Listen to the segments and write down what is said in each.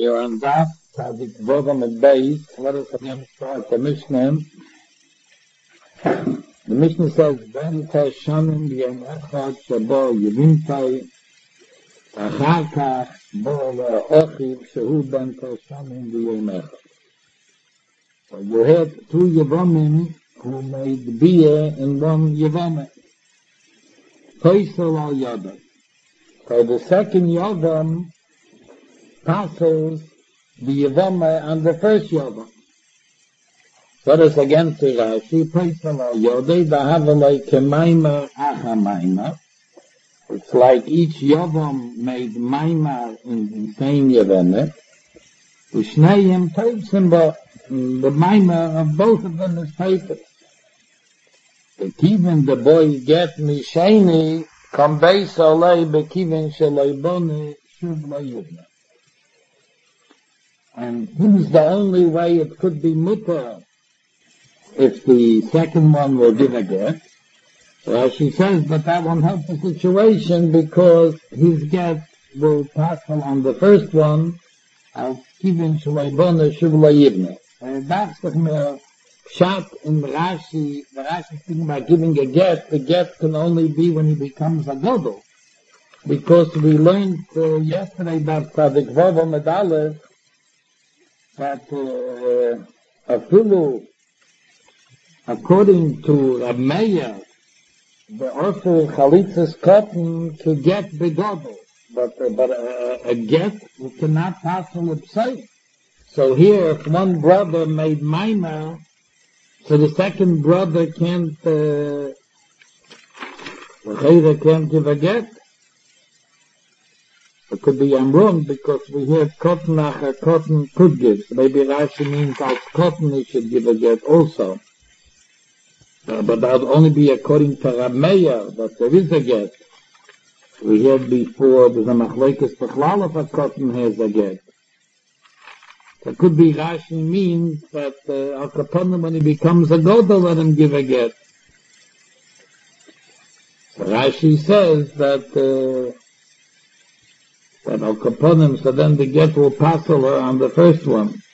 We are on Daf Tzadik Voda mit Beis. Let us again start the Mishnah. The Mishnah says, Ben Teshanim Yom Echad Shabo Yevintai Achar Kach Bo Le'ochiv Shehu Ben Teshanim Yom Echad. So you had two Yevamim who made beer in one Yevamim. Toisel al Yodam. So the second Yodam passes the Yevamah and the first Yodam. So that's again to Rashi, Toisel al Yodam, Dahavalei Kemaima Achamaima. It's like each Yodam made Maima in the same Yevamah. Ushnayim Toisim, but the Maima of both of them is paper. Bekivin the boy get me sheni, come beis olei bekivin sheleiboni shuv layubna. And this is the only way it could be mutter if the second one will give a get. So she says, but that won't help the situation because his get will pass on the first one, al kivin sheleiboni shuv layubna. And that's the mere shot in Rashi. The Rashi is thinking about giving a get. The get can only be when he becomes a godel. Because we learned yesterday that Tzadik Voda mit Aleph that Afilu, according to Rab Meir, the Orful Chalitzas cotton to get the godel. But a get cannot pass on the psay. So here, if one brother made Maimah, so the second brother can't give a get. It could be I'm wrong because we have cotton after cotton could give. So maybe Rashi means as cotton he should give a get also. But that would only be according to Rab Meir that there is a get. We had before there's a machlekes bechlal if a cotton has a get. It could be Rashi means that Al Kaponim, when he becomes a godel, let him give a get. So Rashi says that Al Kaponim, so then the get will pass over on the first one.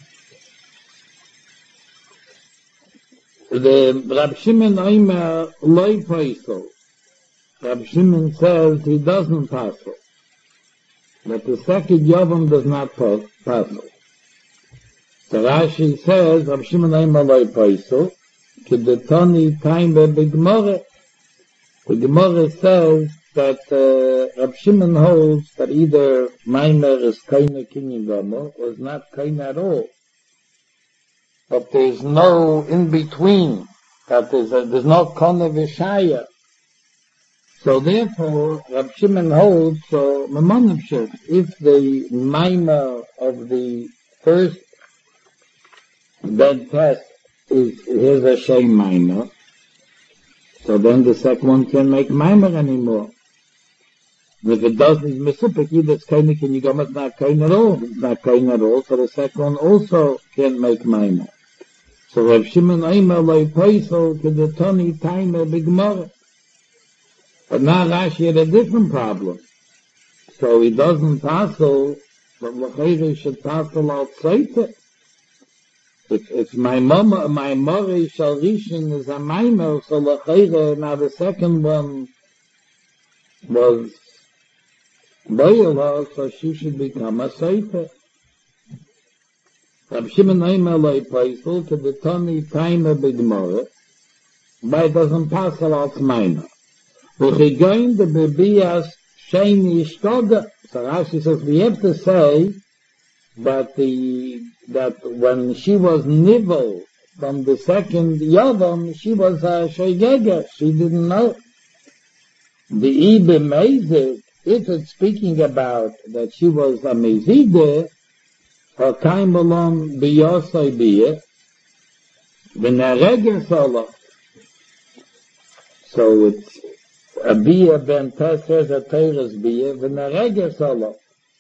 The Rab Shimon Aimer loy paisel. Rab Shimon says he doesn't pass it. That the second Yovam does not pass it. So Rashi says, Rab Shimon Aimer loy paisel, Kedetoni taime b'Gemara. The Gemara says that Rab Shimon holds that either Maimer is kaina kinyan gomer or is not kaina at all. But there's no in between. That there's no kona v'shaya. So therefore, Rab Shimon holds Mamonavshir. If the Maimer of the first bed test here's a shame Maimer, so then the second one can't make Maimer anymore. If it doesn't, it's misupik, either it's kaina kinyan gomer, it's not kaina at all. It's not kaina at all, so the second one also can't make Maimer. So Rab Shimon Aimer loy paisel kedetoni taime b'Gemara. But now Rashi had a different problem. So he doesn't tassel, but l'chayre should tassel outside it. If my mori shall rishin is a maimer, so l'chayre, now the second one was boyala, so she should become a sefer. Rab Shimon Aimer loy paisel kedetoni taime b'Gemara, but it doesn't tassel out maimer. V'chigoyin the bebias sheni ishtoga. So Rashi says we have to say that when she was nivel from the second Yodam, she was a shoygega. She didn't know. The Ibe Mezid, if it's speaking about that she was a Mezide, her time along biyosai biyah, v'nerege sola. So it's a biyah ben tesres a teres biyah v'nerege sola.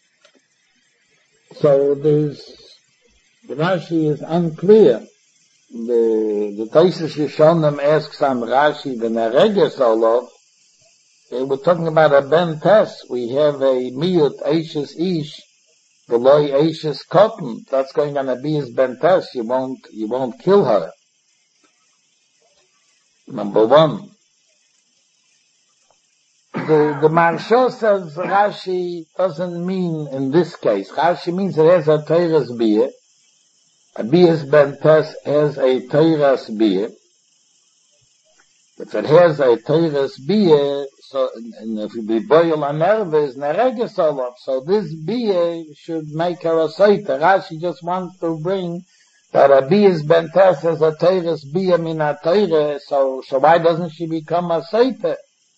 So Rashi is unclear. The Tosfos Rishonim asks on Rashi v'nerege sola. We're talking about a ben tes. We have a miyut eishes ish below Ashes cotton, that's going on a Bias Bentes, you won't kill her. Number one. The Maharsha says Rashi doesn't mean in this case. Rashi means it has a Teiras Bia. A Bias Bentes has a Teiras Bia. If it has a Teiras Bia, so, and if we boil a nervous, neregesolov, so this Bia should make her a Saita. Rashi just wants to bring that a Bias Bentes has a Teiras Bia min a Teira, so why doesn't she become a Saita?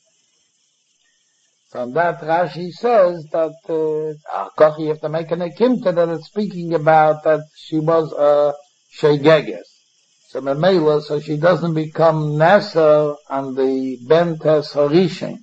From that, Rashi says that, you have to make an akimta that it's speaking about that she was a shegeges. So Memela, so she doesn't become Nesser on the Bentes Horishin.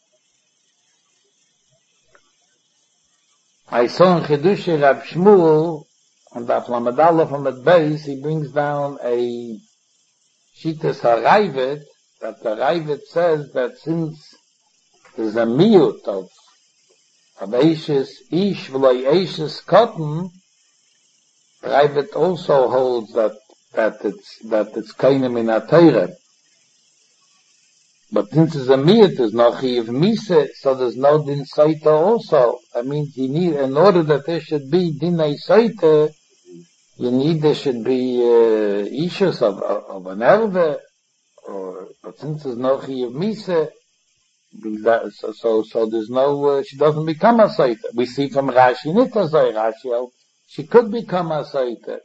I saw in Chidushi Rab Shmuel, on the Aflamadallah from the base, he brings down a Shitas HaRaivet, that the Raivet says that since there's a miut of Eishes Ish v'loi Eishes cotton, Raivet also holds that it's kainem in a Teire. But since it's a miut, there's no chiv mise, so there's no din saita also. That means you need, in order that there should be dinay saita, there should be issues of an erve, but since there's no chiv mise, so there's no, she doesn't become a saita. We see from Rashi, Rashi, she could become a saita.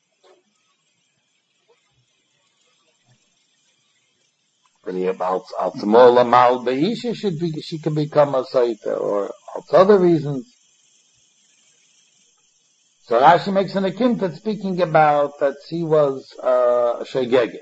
But about Altamol Amal Beisha she can become a saita, or for other reasons. So Rashi makes an akimta speaking about that she was a shegeges.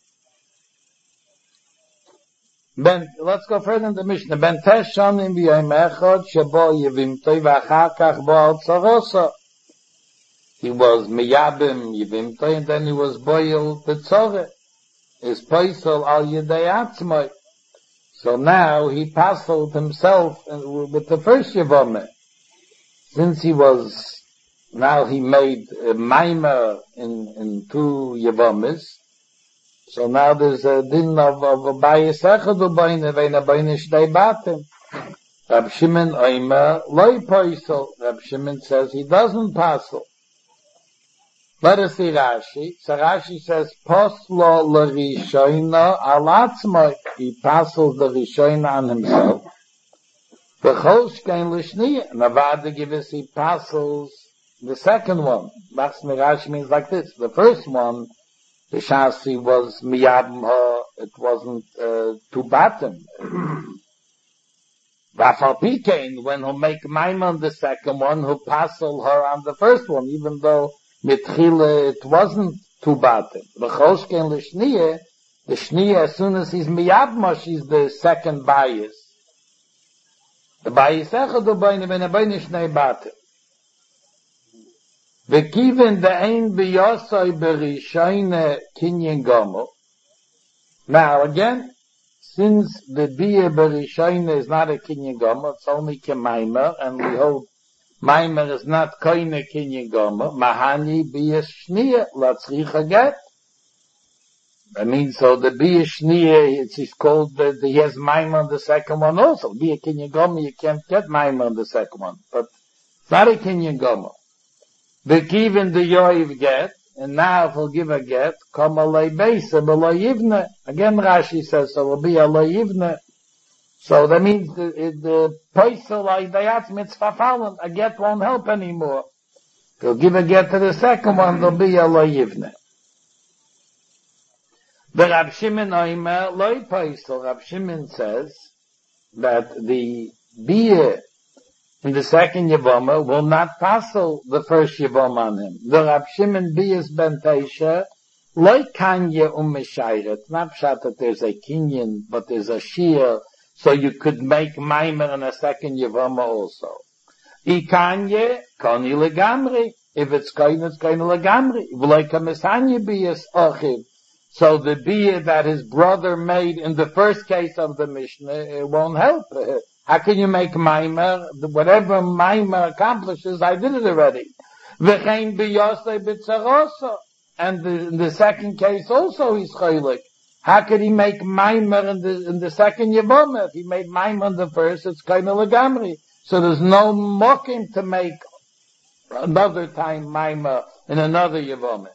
Let's go further in the Mishnah. Ben Teshanim b'yom echad shebo yivimtoi v'achar kach bo al tzarosa. He was miyabim yivimtoi, and then he was boiled b'tzoreh. Is paisel al yedei atzmoi. So now he passeled himself with the first yevameh. Since he made a maimer in two yevames. So now there's a din of a bayis echad u'bayne ve'in bayne shnei batim. Rab Shimon oimer loy paisel. Rab Shimon says he doesn't passel. Let us see Rashi. So Rashi says, Poslo l'rishoina al atzmoi. He passels the rishoina on himself. V'chol shkein l'shniya. Navada gives he passels the second one. Machzmi Rashi means like this. The first one, the shasi was miyabim her. It wasn't to batim. V'afal pikein, when he'll make maim on the second one, he'll passel her on the first one, even though Mitchile, it wasn't two batim. The choshken l'shniye, the shniye, as soon as he's miyabma, she's the second bias. The bias echad u'bayne ben abayne shnei batim. V'kiven the ein b'yosoi b'rishoyne kinyen gomo. Now again, since the biya b'rishoyne is not a kinyen gomo, it's only kemaimer, and we hold Maimer is not koine kinyan goma. Mahani biyas shniya latzricha get. I mean, so the biyas shniya, it's called, he has Maimer on the second one also. Biya kinyan goma, you can't get Maimer on the second one. But it's not a kinyan goma. Bekiven the yoiv get, and now if he'll give a get, come a lay beisa, b'lo yivne. Again Rashi says, so will be a lo yivne. So that means the poisel idayat mitzvah fallen, a get won't help anymore. They'll give a get to the second one, there'll be a lo yivne. The Rab Shimon oimer loy poisel. Rab Shimon says that the beer in the second yevama will not passel the first yevama on him. The Rab Shimon biyas ben teisha loy kanya umeshayret. Not pshat that there's a kinyan, but there's a shir. So you could make maimer in a second yevama also. Ikanye, koni legamri. If it's koine, it's koine legamri. V'loika misanye biyas ochiv. So the biyah that his brother made in the first case of the Mishnah, it won't help. How can you make Maimer? Whatever Maimer accomplishes, I did it already. V'chein b'yosei b'tzarosa. And in the second case also he's chaylik. How could he make Maimer in the second Yevamah? If he made Maimer in the first, it's kind of legamri. So there's no mocking to make another time Maimer in another Yevamah.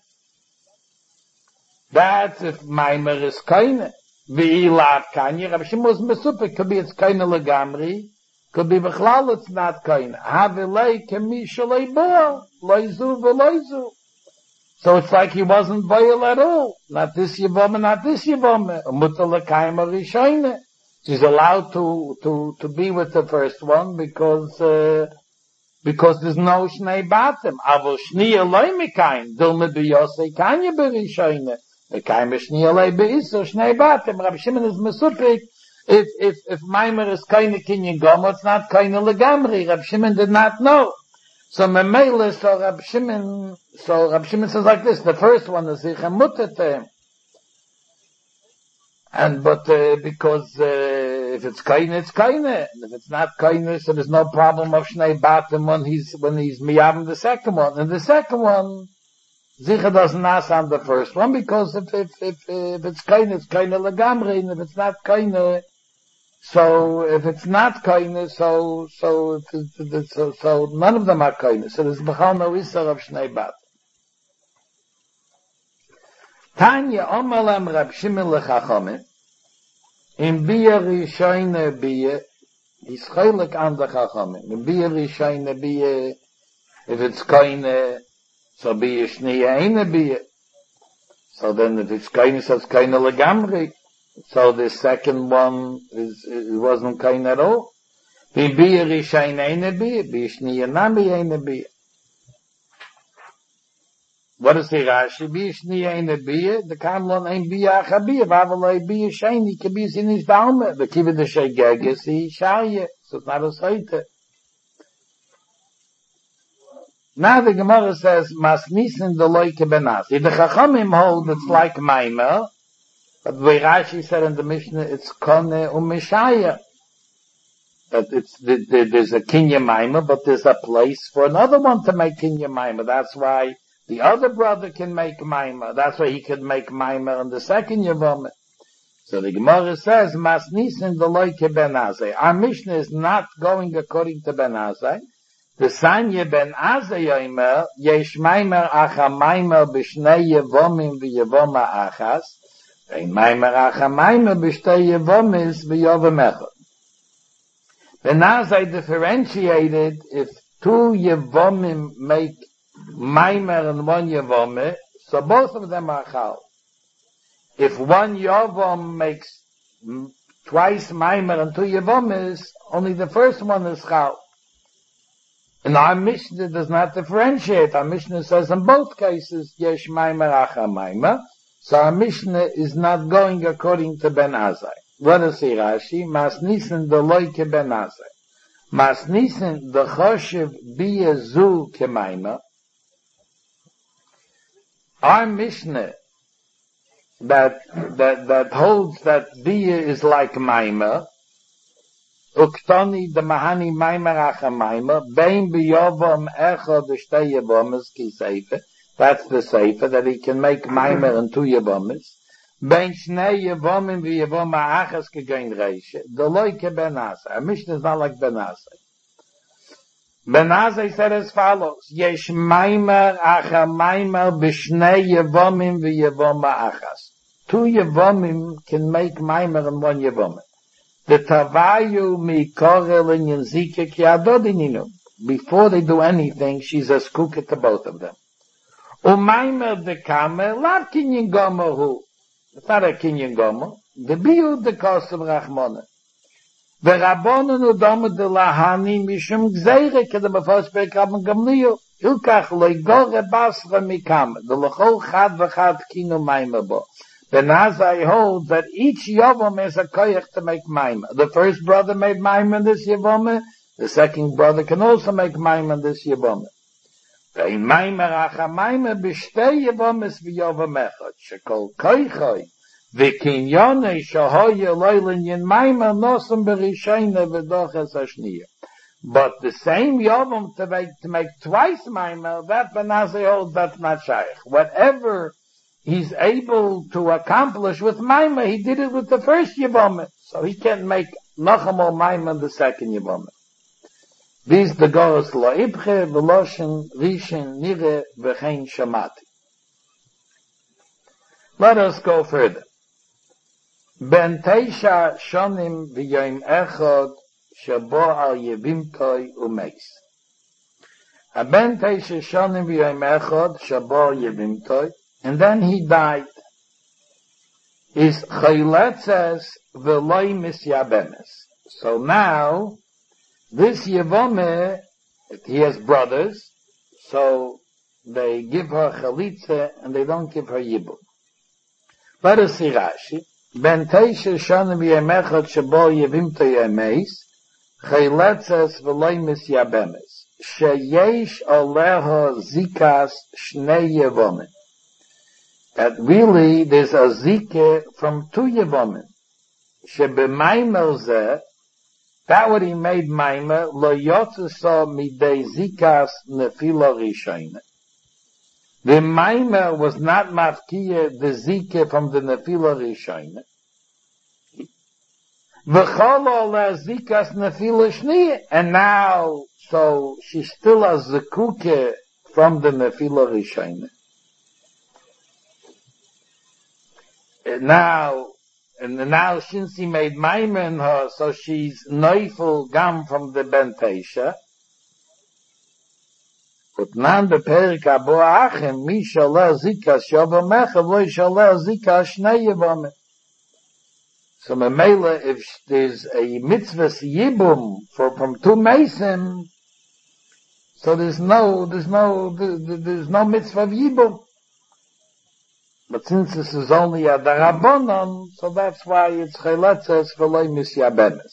That's if Maimer is kaine. V'ilat kanye. Rabbi Shimon was mesupik. Could be it's kaine legamri. Could be b'chlal it's not kaine. Havilei kemi shalei boel. Loizu v'loizu. So it's like he wasn't boel at all. Not this Yevamah, not this Yevamah. Mutar l'kaima rishoyne. She's allowed to be with the first one because there's no shnei batim. Avo shniya loy mikaim. Dilme b'yosei kanye b'rishoyne. Mikaim shniya loy b'isur shnei batim. Rabbi Shimon is mesupik. If Maimer is kaine kinyan gomo, it's not kaine legamri. Rabbi Shimon did not know. So Memele, so Rabbi Shimon says like this, the first one is Zichem Mutter to him. Because, if it's kaine, it's kaine. And if it's not kaine, so there's no problem of Shnei Batim when he's miyavim the second one. And the second one, Zicha doesn't ask on the first one, because if it's kaine legamri, and if it's not kaine, so if it's not kaine, so none of them are kaine. So there's b'chal no isar of Shnei Batim. Tanya Omalem Rab Shimon lechachomim in Bia Rishoyne Bia is chaylik an the chachomim. In Bia Rishoyne Bia, if it's kaine, so Bia Shniya Eine Bia. So then if it's kaine, so it's kaine legamri. So the second one it wasn't kaine at all. In Bia Rishoyne Eine Bia, Bia Shniya Nami Eine Bia. What is the Rashi? Bia shniya eine bia, the kamlon ein bia achabia, vavalei bia sheni, kabis in his daume, the kiva de shegeges, he shaye, so it's not a seite. Now the Gemara says, mas nisen de loike benasi. The Chachamim hold it's like Maimer, but the way Rashi said in the Mishnah, it's kone mishaya. That there's a Kinya Maimer, but there's a place for another one to make Kinya Maimer. That's why the other brother can make Maimer. That's why he could make Maimer in the second Yevamah. So the Gemara says, mas nisen de loike benazai. Our Mishnah is not going according to benazai. The Sanya ben Azai Yomer, yesh Maimer acha Maimer b'shnei Yevomim v'Yevoma achas, vein Maimer acha Maimer b'shtei Yevomis v'Yovim echad. Ben Azai differentiated if two Yevomim make Maimer and one Yevome, so both of them are chal. If one Yovom makes twice Maimer and two Yevomes, only the first one is chal. And our Mishnah does not differentiate. Our Mishnah says in both cases, yesh Maimer acha Maimer. So our Mishnah is not going according to Ben Azai. What does he Rashi? Mas nisen de loike Ben Azai. Mas nisen de choshev biya zu ke Maimer. Our Mishnah that holds that biya is like Maimer, Uktoni de Mahani Maimer acha Maimer, bein biyovom echad shtei yevomes ki seifer. That's the seifer that he can make Maimer and two yevomes. Bein shnei yevomim v'yevoma achas kegein reishe. The loike Ben Azai. Our Mishnah is not like Ben Azai. Ben Azai said as follows: Yesh Maimer acha Maimer b'shnei yevomim v'yevoma achas. Two yevomim can make Maimer and one yevomim. The Tavayu mikorel and Yenzika ki adodininu. Before they do anything, she's a skuka to both of them. Umaimer de kamer lav kinyan gomer hu. It's not a kinyan gomer. The biu de kosev rachmona. The rabbonon udom de lahani mishum gzeire kedem afos beikam gamliu. Ilkach loigore basra mikam. The lechol chad v'chad kinu maimer bo. Ben Azai holds that each Yovom is a koyach to make Maimer. The first brother made Maimer in this Yevome. The second brother can also make Maimer in this Yevome. Vein Maimer acha Maimer b'shtei Yevomes v'Yovem echad. Shekol koichoi V'kinyone shahoye loylin yin maima nosum berishayne v'doches hashniya. But the same Yom to make twice maima, that Benazai holds that's not shaykh. Whatever he's able to accomplish with maima, he did it with the first Yom, so he can't make Nachamol maima in the second Yom. These the goes lo ibche v'loshen rishin nire v'chein shamati. Let us go further. Ben teisha shonim v'yoim echad shabo al yevimtoi umeis. A ben teisha shonim v'yoim echad shabo al yevimtoi, and then he died. Is chayletzes v'loi misyabemes. So now, this Yevome, he has brothers, so they give her chalitza and they don't give her yibum. Let us see Rashi. Ben teisha shanim v'yemechad shabo yevimto yemeis, chayletzes v'loi misyabemes, sheyesh aleha zikas shnei Yevome. That really there's a zike from two Yevomen. Shebemaimel zeh, that what he made maima, lo yotzuso midei zikas nefila rishayne. The maima was not mafkiya the zike from the nefila rishayne. V'cholo le zikas nefila shniya. And now, so she still has zekuke from the nefila rishayne. Now since he made maima in her, so she's neufel gam from the bentesha. But now the perik abo achem, mi shaleh zika shova mecha, lo shaleh zika shnei yevame. So memela, if there's a mitzvah yibum from two mesim, so there's no mitzvah of yibum. But since this is only a darabonon, so that's why it's chayletzes v'loi misyabenes.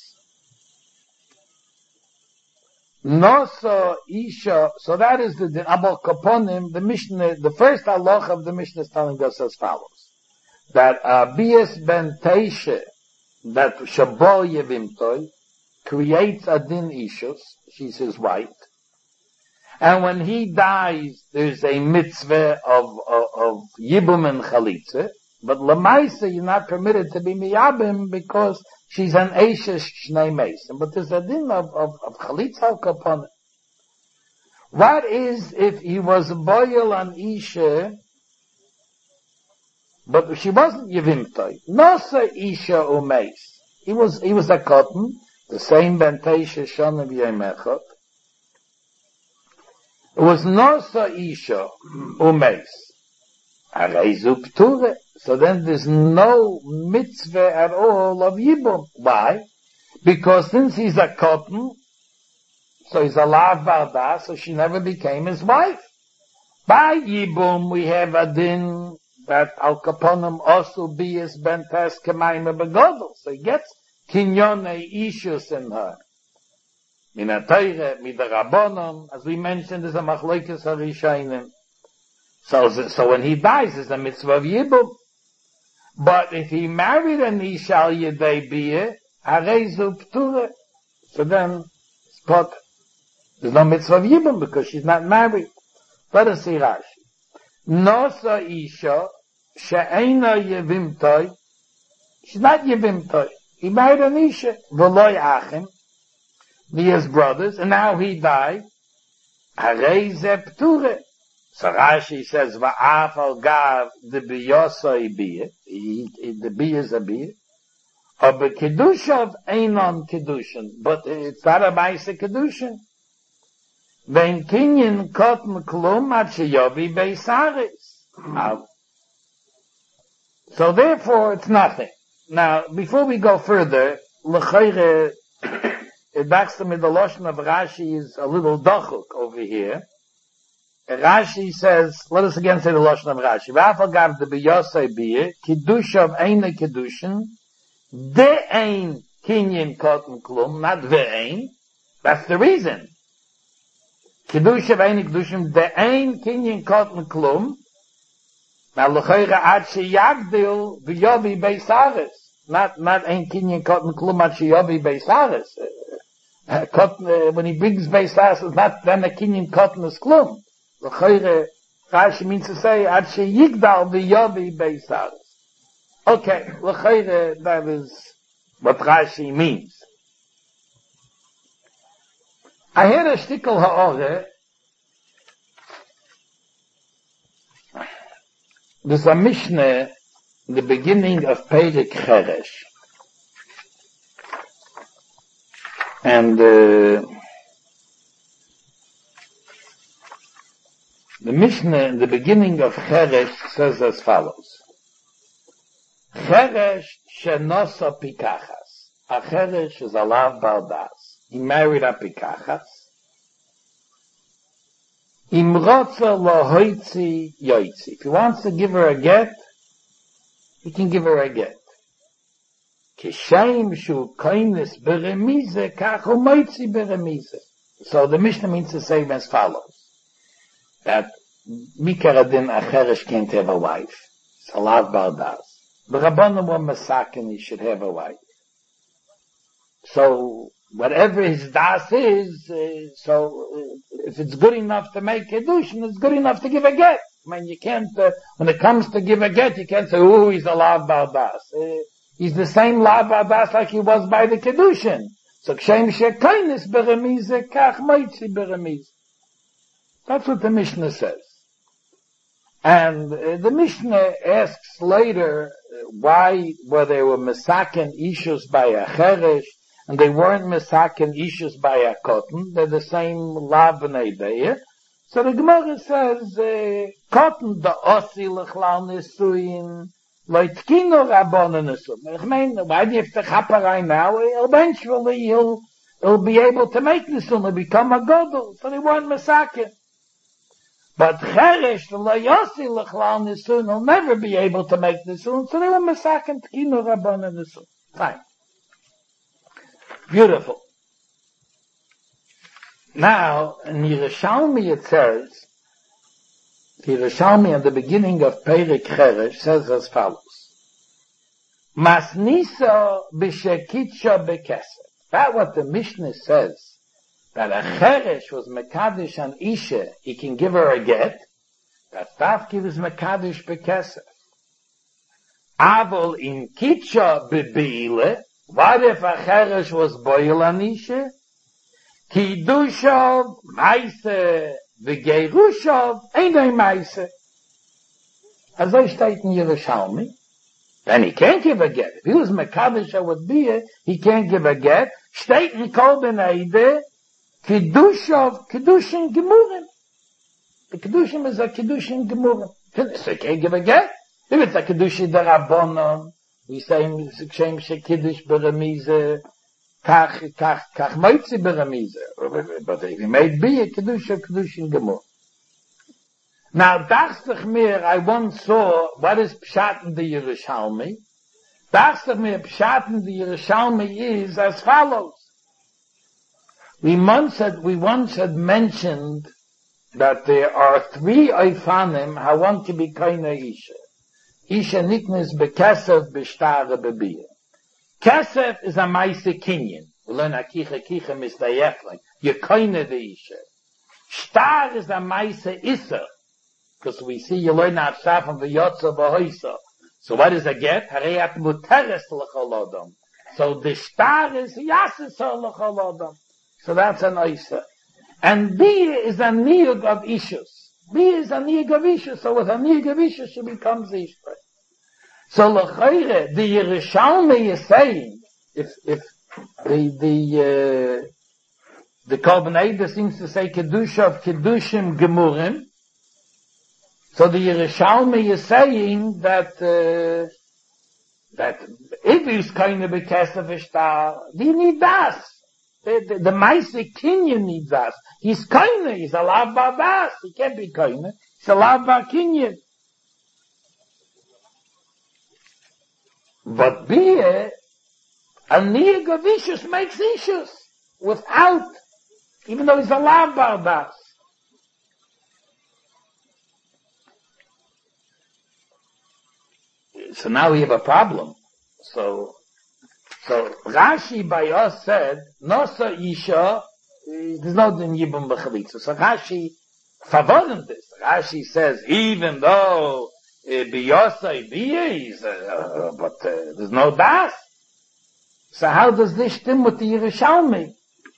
Noso isha, so that is the abol kaponim, the Mishnah, the first halach of the Mishnah is telling us as follows. That Bias ben Teishe, that Shabo Yevimtoi, creates a din ishus, she's his wife. And when he dies, there's a mitzvah of Yibum and Chalitza. But Lamaisa, you're not permitted to be Miyabim because she's an Eishes Shnei Mason. But there's a din of Chalitza upon it. What is if he was Boyal on Isha, but she wasn't Yevimtoi? Nosa Isha Umeis. He was a cotton, the same Bentesha Shon of Yemechot. It was Nosa Isha Umeis. Areizu Pture. So then there's no mitzvah at all of Yibum. Why? Because since he's a cotton, so he's a lav varda, so she never became his wife. By Yibum we have a din that al kaponim also be as bentes kemaime begodel. So he gets kinyone ishus in her. Mina teire, mida rabbonon, as we mentioned, is a machlokes harishaynim. So when he dies, it's a mitzvah of Yibum. But if he married an Isha Yedei Biyeh, Areizu Pture, so then it's pot. There's no mitzvah of Yibum because she's not married. Let us see Rashi. Nosa Isha, She'eina Yevimtoi, she's not Yevimtoi. He married an Isha, V'loi Achim, he has brothers, and now he died. Areize Pture. So Rashi says, Va'af al gav de biyosoi biyeh, the biyeh is a biyeh, or be kedushav einon kedushin, but it's not a ma'ase kedushin. Vein kinyin kotn klum at sheyovi beisaris. So therefore it's nothing. Now, before we go further, l'chayre, it backs to me the lashon of Rashi is a little dachuk over here. Rashi says, let us again say the lashon of Rashi. V'afal gav de biyosei biyeh, kidushav eina kedushin, de ein kinyin koten klum, not ve'ein. That's the reason. Kidushav eina kedushin, de ein kinyin koten klum, Now, l'chayre ad she yagdil v'yobi beisaris. Not ein kinyan cotton klum ad she yobi beisaris. When he brings beisaris, it's not then a kinyan cotton is klum. L'chayre, Rashi means to say, ad she yigdal v'yobi beisaris. Okay, l'chayre, that is what Rashi means. I hear a shtickle ha'ore. There's a Mishnah in the beginning of Perek Cheresh. And the Mishnah in the beginning of Cheresh says as follows. Cheresh shenosa pikachas. A Cheresh is a lav baldas. He married a pikachas. Imrotza lohoitzi yoitzi. If he wants to give her a get, he can give her a get. Kishaim shu koines beremize kachu moitzi beremize. So the Mishnah means to say as follows. That Mikaradin Acheresh can't have a wife. It's a lav baldas. The Rabbanim were masakin, he should have a wife. So, whatever his das is, if it's good enough to make kedushin, it's good enough to give a get. I mean, you can't, when it comes to give a get, you can't say, oh, he's a lav baldas. He's the same lav baldas like he was by the kedushin. So, kshem shekainis beremize, kach moitzi beremize. That's what the Mishnah says. And the Mishnah asks later why were they were mesaken issues by a cheresh and they weren't mesaken issues by a cotton. They're the same lav b'nei deir. So the Gemara says cotton the osi l'chlal nesuin loitkino rabbonon nesuin. I mean, why do you have to chaparai now? Eventually he'll be able to make nesuin. He'll become a godel. So they weren't mesaken. But Cheresh, the Layosi L'chlal Nisun, will never be able to make Nisun, so they were Masakin T'kinu Rabbana Nisun. Fine. Beautiful. Now, in Yerushalmi it says, Yerushalmi at the beginning of Perek Cheresh says as follows. Masnisa b'shekitcha b'kesef. That's what the Mishnah says. That a cheresh was mekadosh an isha, he can give her a get, that tafkiv is mekadosh bekesef. Avol in kitcha bebeile, what if a cheresh was boil an isha? Kiddushav meise, v'geirushav einay meise. As I state in Yerushalmi, then he can't give a get. If he was mekadosh would be he can't give a get. State in Kol Ben Eide, Kedushav, Kedushin Gemurim. The Kedushim is a Kedushin Gemurim. So you can't give a get. If it's a Kedushin Darabonon, we say, Shem Shekidush Beremize, Kach Moitzi Beremize. But if he made be a Kedushin Gemurim. Now, Dachstach Mir, I once saw, what is Pshat in the Yerushalmi? Dachstach Mir, Pshat in the Yerushalmi is as follows. We once had mentioned that there are 3 oifanim how one can be kaina isha. Isha niknes bekesef b'shtara b'biyah. Kesef is a maise kinyan. We learn akicha mistayefling. You kaina the isha. Shtar is a maise issa. Because we see you learn out shafam v'yotza v'hoisa. So what is a get? Hareyat muteres l'chol odom. So the shtar is yasisor l'chol odom. So that's an Isa. And B is a niyug of Ishus. B is a niyug of Ishus. So with a niyug of Ishus, she becomes Ishus. So l'chayre, the Yerushalmi is saying, if the Kol Ben Eide seems to say Kedusha of Kedushim Gemurim, so the Yerushalmi is saying that if he's kind of a kesef ishtar, you need das. The Maise Kinyan needs us. He's kaina, he's a lav ba'das. He can't be kaina. He's a lav ba'kinyan. But beer, a niyag of ishus makes ishus. Without, even though he's a lav ba'das. So now we have a problem. So Rashi by us said, Nosa Isha, there's no din Yibum B'chalitza. So Rashi favored this. Rashi says, even though B'yosai B'yis, but there's no das. So how does this stem with the Yerushalmi?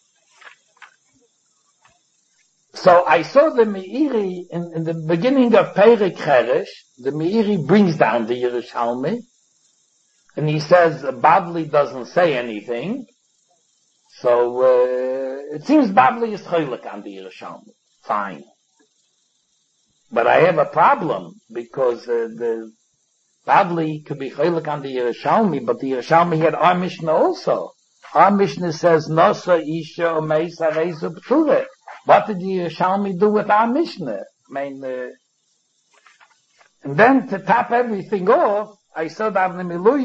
So I saw the Meiri in the beginning of Perek Cheresh, the Meiri brings down the Yerushalmi, and he says Bavli doesn't say anything, so it seems Bavli is choilek on the Yerushalmi. Fine. But I have a problem, because the Bavli could be choilek on the Yerushalmi, but the Yerushalmi had our Mishnah also. Our Mishnah says, Nosa Isha Omeisa Reizu P'ture. What did the Yerushalmi do with our Mishnah? I mean, and then to top everything off, I saw Davnei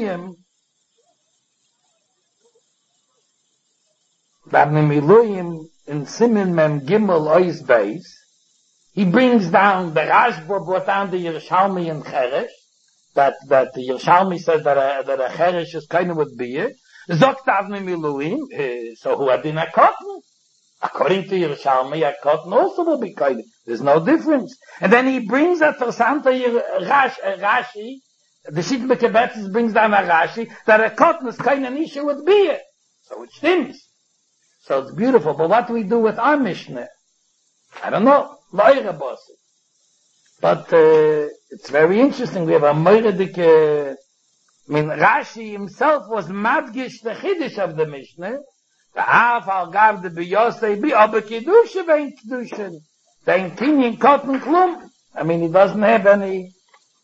Miluyim in Simin Mem Gimel Ois Beis, he brings down, the Rashba brought down the Yerushalmi in Cheresh, that the Yerushalmi says that a Cheresh is kind of with beer. Zogt Davnei Miluyim, so who had been a cotton? According to Yerushalmi, a cotton also will be kind of, there's no difference. And then he brings a Tersanta Rashi, the Shit Bekebetzis brings down a Rashi, that a cotton is kind of an issue with beer. So it stems. So it's beautiful. But what do we do with our Mishnah? I don't know. Loire Bossi. But it's very interesting. We have a Moiridik, Rashi himself was madgish the Chiddush of the Mishnah. The Av al Gav the B'yosei Bi, aber Kiddusha vein Kiddushin. Vein Kinyin Cotton Klum. I mean, he doesn't have any.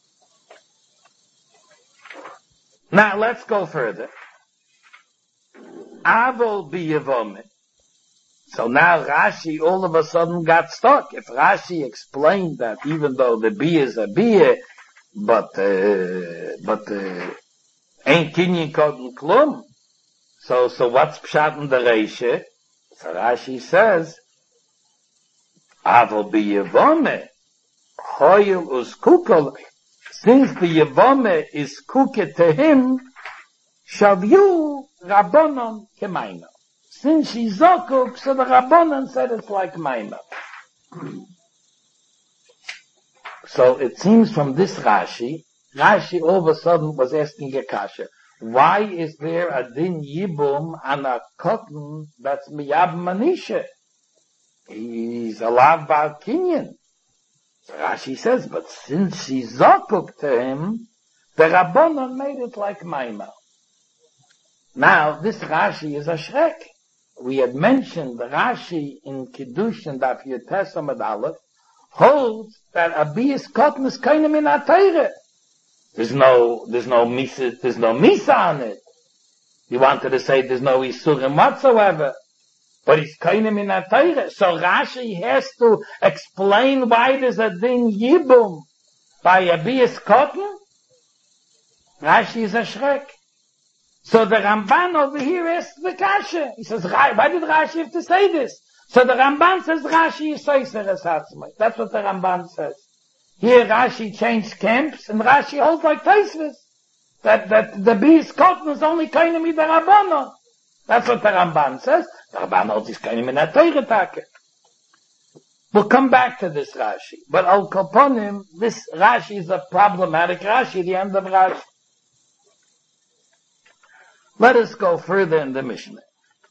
Now, let's go further. Avol B'yavome. So now Rashi all of a sudden got stuck. If Rashi explained that even though the Bi is a Bi, but ain't Kinyin Cotton Klum. So what's Pshat in the Reishe? So Rashi says, Avol B'yavome, Hoyel Uskukol, since the Yavome is kuke to him, Shavyu Rabbonon Kemaino. Since she's Zokuk, so the Rabbonon said it's like Maino. So it seems from this Rashi all of a sudden was asking a kasha. Why is there a din yibum on a cotton that's miyab manisha? He's allowed Baal Kinyan. So Rashi says, but since she's zokuk to him, the Rabbanon made it like Maimah. Now, this Rashi is a shrek. We had mentioned the Rashi in Kiddush and Daf Yotes Amud Aleph holds that a bias cotton is kind of in a Torah. There's no misa on it. He wanted to say there's no isurim whatsoever. But it's kind of in a Torah. So Rashi has to explain why there's a din yibum by a bias cotton. Rashi is a shrek. So the Ramban over here asks the kasha. He says, why did Rashi have to say this? So the Ramban says Rashi is soiser es hatzmai. That's what the Ramban says. Here Rashi changed camps, and Rashi holds like Taisvis. That the beast cotton is only kind of the Rabbanon. That's what the Ramban says. The Ramban holds is kind of in a Torah. We'll come back to this Rashi. But Al Kaponim, this Rashi is a problematic Rashi, the end of Rashi. Let us go further in the Mishnah.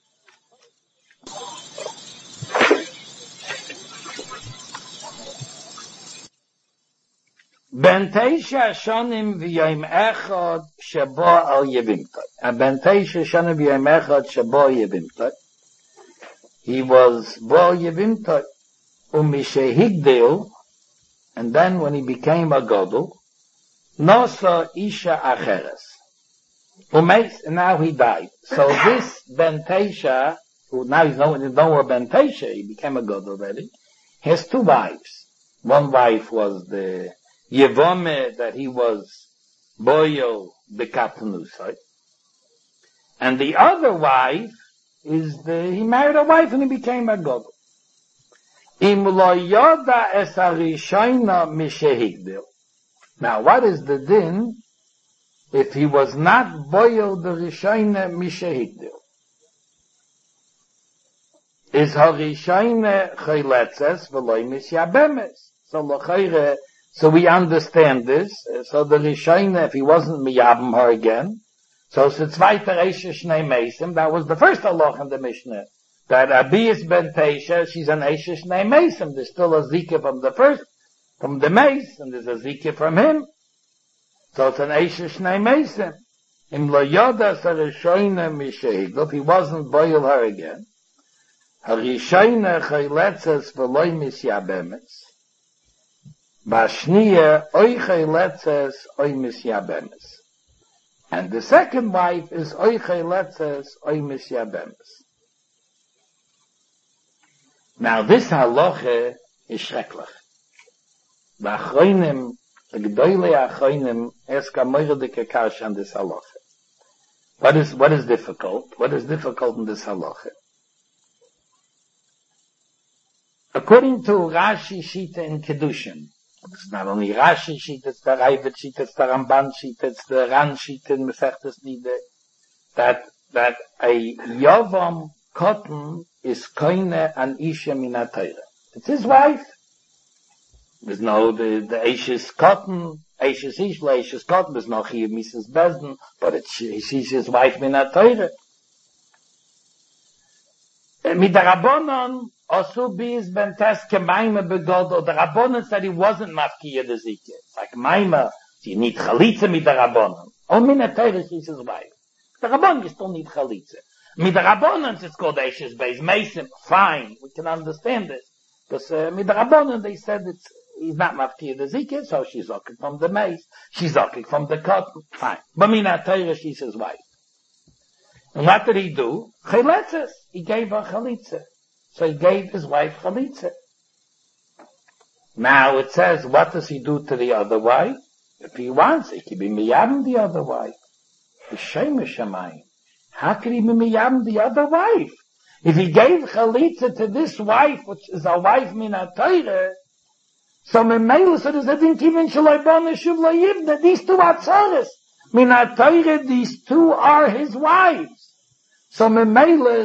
Ben Teisha Shonim v'yom echad shebo al Yevimtai. Ben Teisha Shonim v'yom echad shebo Yevimtai. He was bo Yevimtai. Umishehigdil, and then when he became a Godel, Nosa Isha Acheres. And now he died. So this Ben Teisha, who now he's no more Ben Teisha, he became a God already, has two wives. One wife was the Yevome, that he was Boyo the Kaptanusai. And the other wife is he married a wife and he became a God. Im lo yoda es harishayna mishehigdil. Now what is the din if he was not boil the Rishayne Mishahidil. Is Harishayne Chayletzes v'loy Misyabemes. So we understand this. So the Rishayne, if he wasn't Miyabem her again, so it's zweiter Eishe Shnei Mesim, that was the first halach in the Mishnah. That Abiyas ben Teisha, she's an Eishe Shnei Mesim. There's still a Zika from the first, from the Meis, and there's a Zika from him. So it's an Eishe Shnei Mesim. Im lo yoda Sarashoyne Mishahid, if he wasn't boil her again, Harishayne Chayletzes v'loy Misyabemes, Bashniya oy Chayletzes oy Misyabemes. And the second wife is oy Chayletzes oy Misyabemes. Now this halacha is schrecklich. The Achronim, the Gdoilei Achronim, ask a moirdike kash on this halacha. What is difficult? What is difficult in this halacha? According to Rashi Shita in Kedushin, it's not only Rashi Shita, it's the Raivet Shita, it's the Ramban Shita, it's the Ran Shita in Mefechtes Nide, that a Yovam Cotton is koine an Isha Minatayra. It's his wife. There's no, the Eish's Cotton, Eish's Ishla, Eish's Cotton, there's no Chiv Mrs. Besden, but she's his wife Minatayra. Mit der Rabbonon, Osu bis ben teske Maima begodo, the Rabbonon said he wasn't mafkiya the Zike. It's like Maima, you need Chalitza mit der Rabbonon. Oh, Minatayra, she's his wife. The Rabbonon, you still need Chalitza. Mit der Rabbonon, it's called Eish's Beis Mesim. Fine, we can understand it. Because mit der Rabbonon, they said he's not mafkiya the Zike, so she's looking from the Meis. She's looking from the cotton. Fine. But Minatayra, she's his wife. And what did he do? Chayletzes. He gave her chalitza. So he gave his wife chalitza. Now it says, what does he do to the other wife? If he wants, he can be miyabim the other wife. B'shem shamayim. How can he be miyabim the other wife? If he gave chalitza to this wife, which is a wife minat Torah, so memela, so there's a din kivin shalai bana shuv la yibna. These two are tzaras. Minat Torah, these two are his wives. So memela,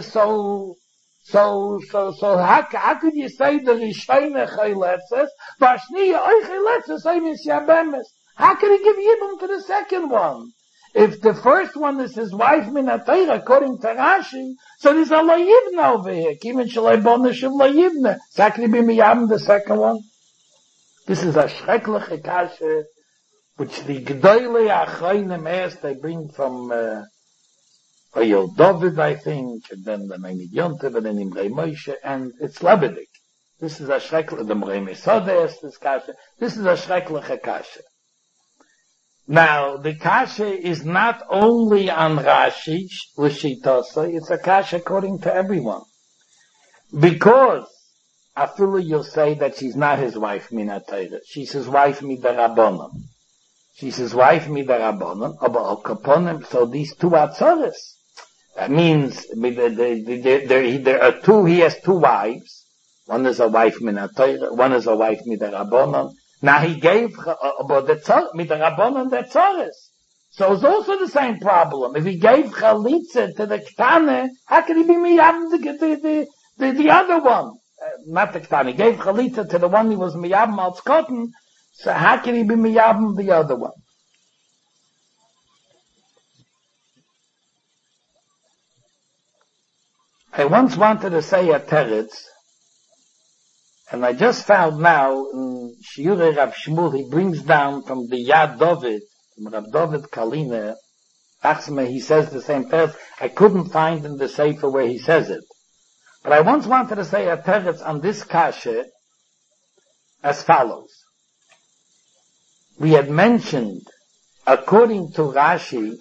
so how could you say the Rishayne Chayletzes, Vashniya oy Chayletzes oy Misyabemes? How could he give Yibum to the second one? If the first one is his wife Minat Torah, according to Rashi, so there's a lo yibna over here. Kimin shalai bona shuv lo yibna. So how could he be miyabim the second one? This is a schreckliche kasha, which the Gdoilei Achronim asked, they bring from Oyel David, I think, and then the Meimid Yontev, and then Imrei Moshe, and it's Lebedik. This is a schreckliche, the Morei Mesoda asked this kasha. This is a schreckliche kasha. Now, the kasha is not only on Rashi, L'shitosai, it's a kasha according to everyone. Because, Afilu, you'll say that she's not his wife, Minat Torah. She's his wife, Midarabonon. She's his wife, Midarabonon, Kaponim, so these two are tzoros. That means, there are two, he has two wives. One is a wife, Minat Torah, one is a wife, Midarabonon. Now he gave, but the Midarabonon, the tzoros. So it's also the same problem. If he gave Chalitza to the Ktane, how can he be miyabim the other one? Not the Ktane. He gave Chalitza to the one he was miyabim al Cotton, so how can he be miyabim the other one? I once wanted to say a teretz, and I just found now in Shiurei Rav Shmuel, he brings down from the Yad David, from Rav David Kalina, Achsme, he says the same teretz. I couldn't find in the Sefer where he says it. But I once wanted to say a teretz on this kasha as follows. We had mentioned, according to Rashi,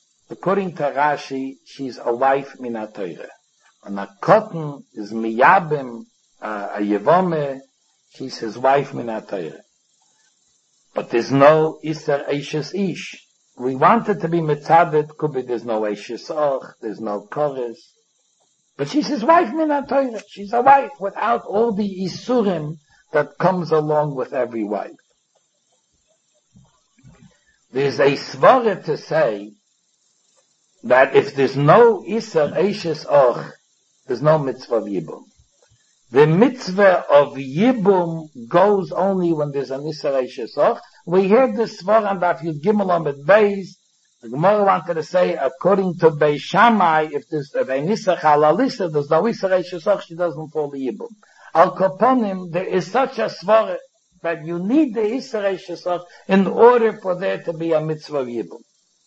she's a wife Minat Torah. And a cotton is miyabim, a yevome, she's his wife Minat Torah. But there's no Isser Eishes Ish. We wanted to be mitzadet, could be there's no Eishes Och, there's no Kores. But she's his wife Minat Torah. She's a wife without all the Isurim that comes along with every wife. There's a svara to say that if there's no Isser Eishes Och, there's no mitzvah of Yibum. The mitzvah of Yibum goes only when there's an Isser Eishes Och. We heard this svara on that Yud Gimel Amid Beis. The Gemara wanted to say, according to Beis Shammai, if there's a Nisach Halalisa, there's no Isser Eishes Och, she doesn't fall the Yibum. Al Koponim, there is such a svara that you need the Isser Eishes Och in order for there to be a mitzvah of Yibum.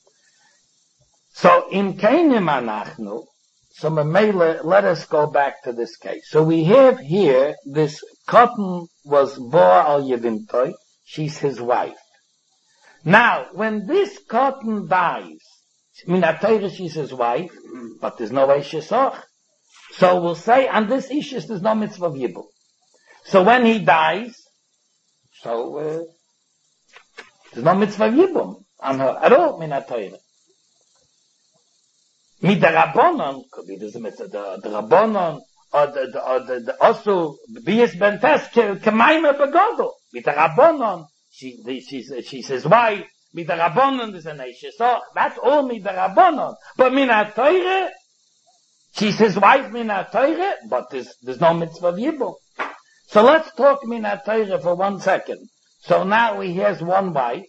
So, in Keinim Anachnu, so Mamela, let us go back to this case. So we have here, this cotton was Boar al Yevimtoi, she's his wife. Now, when this cotton dies, Minatayra, she's his wife, but there's no Eishes Och. So we'll say, on this Ishis, there's no mitzvah of Yibum. So when he dies, there's no mitzvah of Yibum on her at all, Minatayra. Mit der Rabbonon, could be the Rabbonon, or the also, Bias Bentes, Kemaima Begodel. Mit der Rabbonon, she's his wife. Mit der Rabbonon is an Eishes Och. That's all mit der Rabbonon. But Minat Teire, she's his wife Minat Teire, but there's no mitzvah of Yibum. So let's talk Minat Teire for 1 second. So now he has one wife,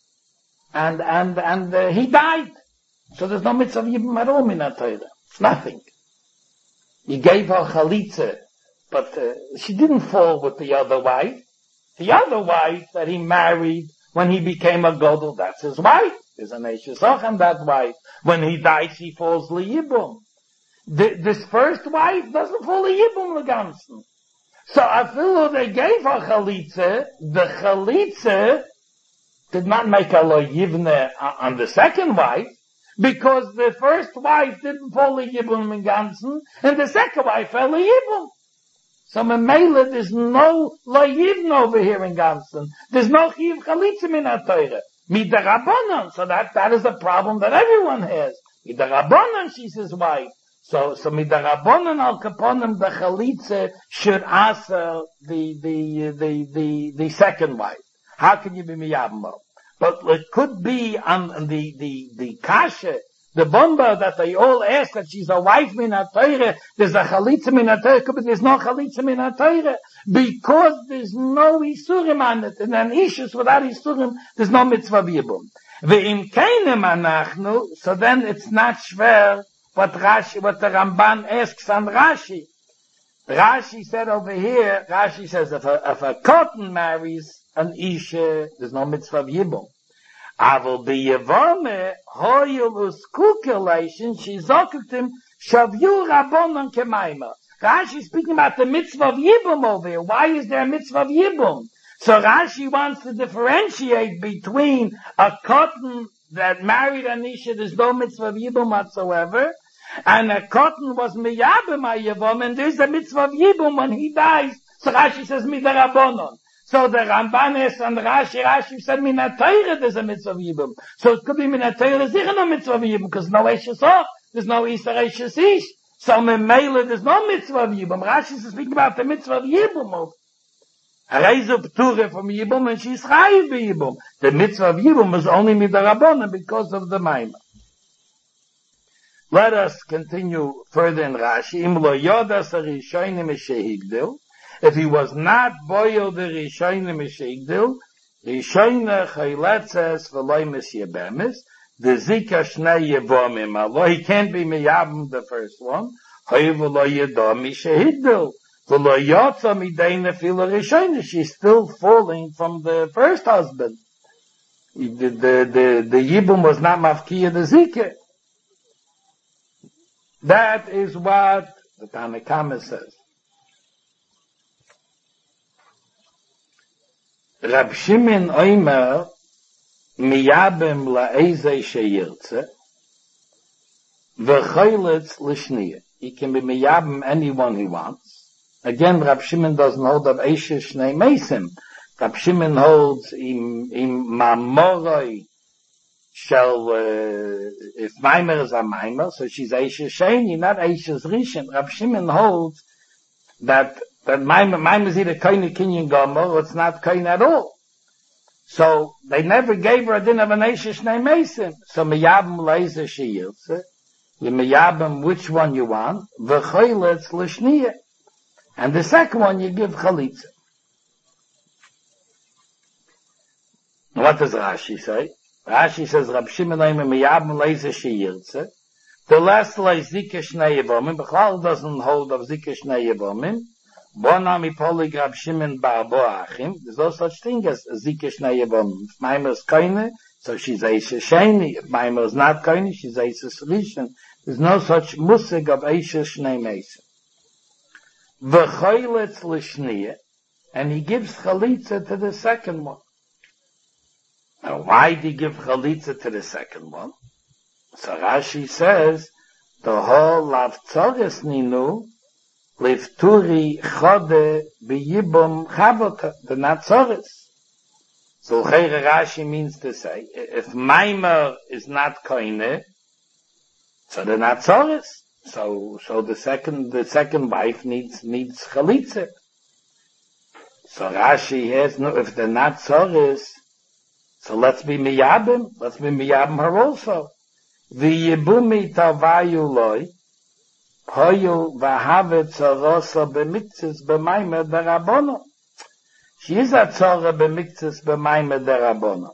and he died. So there's no mitzvah of Yibum at all, Minat Torah. It's nothing. He gave her chalitza, but she didn't fall with the other wife. The other wife that he married when he became a godel, that's his wife. There's an Eishes Och on that wife. When he died, she falls liyibum. This first wife doesn't fall liyibum legansen. So afilo they gave her chalitza, the chalitza did not make a lo yivne on the second wife, because the first wife didn't fall a Yibum in Ganzen, and the second wife fell a Yibum. So Memele, there's no La Yibum over here in Ganzen. There's no Chiv Chalitza min HaTorah. Mit der Rabbanon, so that is a problem that everyone has. Mit der Rabbanon, she's his wife. So mit der Rabbanon al Kaponim, the Chalitza should answer the second wife. How can you be miyabmo? But it could be on the kasha, the bomba that they all ask that she's a wife min HaTorah, there's a chalitza min HaTorah, but there's no chalitza min HaTorah, because there's no isurim on it, and then ishus without isurim, there's no mitzvah of Yibum. Ve'im keinem anachnu, so then it's not shver what the Ramban asks on Rashi. Rashi said over here, Rashi says if a cotton marries an isha, there's no mitzvah of Yibum. Aval b'yevome hoyul uskukelation shizoktim shavyu rabbonon kemaima. Rashi is speaking about the mitzvah of Yibum over here. Why is there a mitzvah of Yibum? So Rashi wants to differentiate between a cotton that married an isha, there's no mitzvah of Yibum whatsoever, and a cotton was miyabim ha'yevom, and there's a mitzvah of Yibum when he dies. So Rashi says midarabbonon. So the Ramban is and Rashi said Minat Torah there's a mitzvah of Yibum. So it could be Minat Torah there's no mitzvah of Yibum because no Eishes Och, there's no Isser Eishes Ish. So Memele there's no mitzvah of Yibum. Rashi is speaking about the mitzvah of Yibum. Reizu P'ture from Yibum and she's Chayiv Yibum. The mitzvah of Yibum is only Midarabbonon because of the Maimah. Let us continue further in Rashi. Im lo yodas harishonim shehigdil. If he was not boiled the Rishonim Mishigdil, Rishonim Chayletzes V'loi Misyebemis, the Zika Shnei Yevomim Alo, he can't be Miyabim the first one, Hoy V'loi Yedom Mishehigdil, V'loi Yotza Midei Nefila Rishonim, she's still falling from the first husband. The Yibum was not Mafkiya the Zika. That is what the Tanakama says. Rab Shimon Oimer miyabim la'ezei sheyirtze v'choylitz l'shniya. He can be miyabim anyone he wants. Again, Rab Shimon doesn't hold of Eisha Shnei Mesim. Rab Shimon holds in Mamoroi shall, if Maimer is a Maimer, so she's Eisha Sheni, not Eisha's Rishon. Rab Shimon holds that Maimer is either Koine Kinyan Gomer or it's not Koine at all. So they never gave her a din of an Eisha Shnei Mesim. So miyabim leiser sheyilze. You miyabim which one you want. V'choyletz l'shniya. And the second one you give chalitza. What does Rashi say? Rashi says, Rab Shimon Oimer miyabim leiser sheyilze. The last like Zika Shnei Yevomim. Bechal doesn't hold of Zika Shnei Yevomim. Bonami Polig Rab Shimon Bar Boachim. There's no such thing as Zika Shnei Yevomim. If Maimer is Koine, so she's Eisha Sheni. If Maimer is not Koine, she's Eisha Srishan. There's no such musig of Eisha Shnei Mesim. V'choyletz l'shniya, and he gives chalitza to the second one. Now, why did he give chalitza to the second one? So Rashi says, the whole lavtzoris ninu, livturi chode b'yibum chavota, the natzoris. So Rashi means to say, if Maimer is not koine, so the natzoris. So the second wife needs chalitza. So Rashi has no, if they're not tzoris, so let's be miyabim her also. V'yibumi tavayu loy, hoyu v'havet tzorosa b'miktzis b'mayme derabono. She is a tzora b'miktzis b'mayme derabono.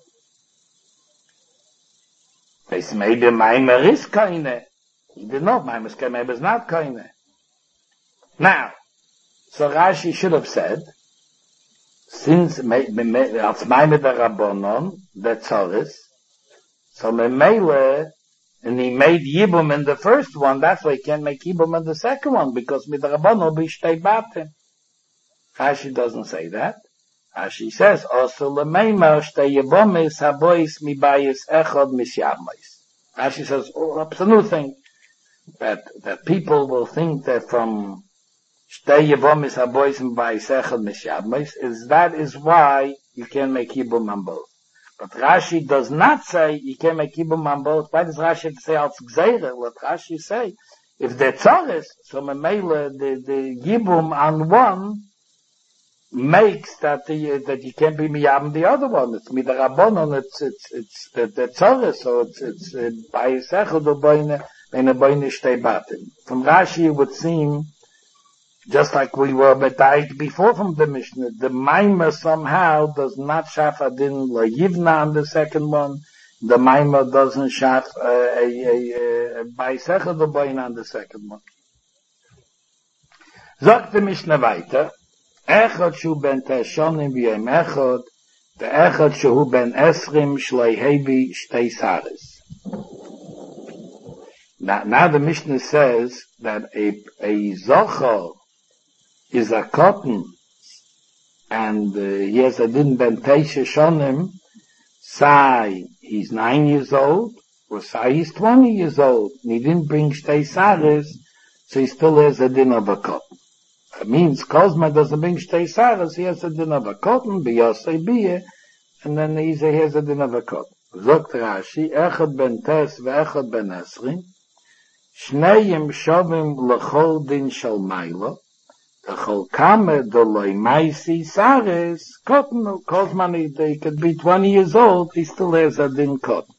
This maybe Maimer is keine. He did not. Maimer is not keine. Now, so Rashi should have said, since als Maimer derabonon, the tzoris, so Memele, and he made Yibum in the first one, that's why he can't make Yibum in the second one, because Midrabonon be shtei batim. Rashi doesn't say that. Rashi says, also Lemeimer shtei Yibomis habois mibayis echod misyabmais. Rashi says, that's a new thing, that people will think that from shtei Yibomis habois mibayis echod misyabmais, that is why you can make Yibum on both. But Rashi does not say you can make Yibum on both. Why does Rashi say als Gzeire? Let Rashi say, if they're tzoris, so Memele, the Yibum on one makes that you can't be miyam the other one. It's midarabonon, it's the tzoris, so it's by Yisechel do boine, in a boine shtei batim. From Rashi it would seem, just like we were medayik before from the Mishnah, the Maimer somehow does not shaf adin la yivna on the second one. The Maimer doesn't shaf a baisechel the boin on the second one. Sagt the Mishnah weiter, echad shu ben teshonim v'yem echad, the echad shu ben esrim shlei hebi shtei saris. Now the Mishnah says that a zochor is a cotton, and he has a din ben teisha shonim, say he's 9 years old, or say he's 20 years old, and he didn't bring shtei saris, so he still has a din of a cotton. It means Kozma doesn't bring shtei saris, he has a din of a cotton, b'yosei biyeh, and then he has a din of a cotton. Zokt Rashi, echad ben tes ve'echad ben esrim, shneim shovim l'chol din shal mailo, the Cholkame Doloi Maisi Saris cotton, Kozman, they could be 20 years old, he still has a din cotton.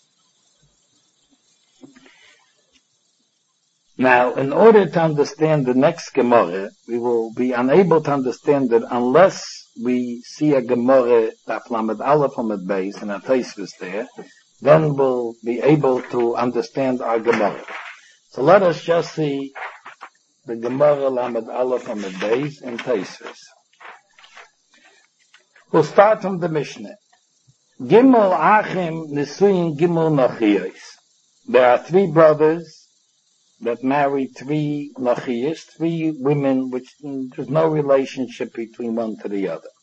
Now, in order to understand the next Gemara, we will be unable to understand it unless we see a Gemara that Lamed Aleph on the base and a Tosfos there, then we'll be able to understand our Gemara. So let us just see the Gemara Lamed Aleph on the base in Tosfos. We'll start from the Mishnah. Gimel Achim Nisuin Gimel Nachiyos. There are 3 brothers that married 3 Nachiyos, 3 women, which there's no relationship between one to the other.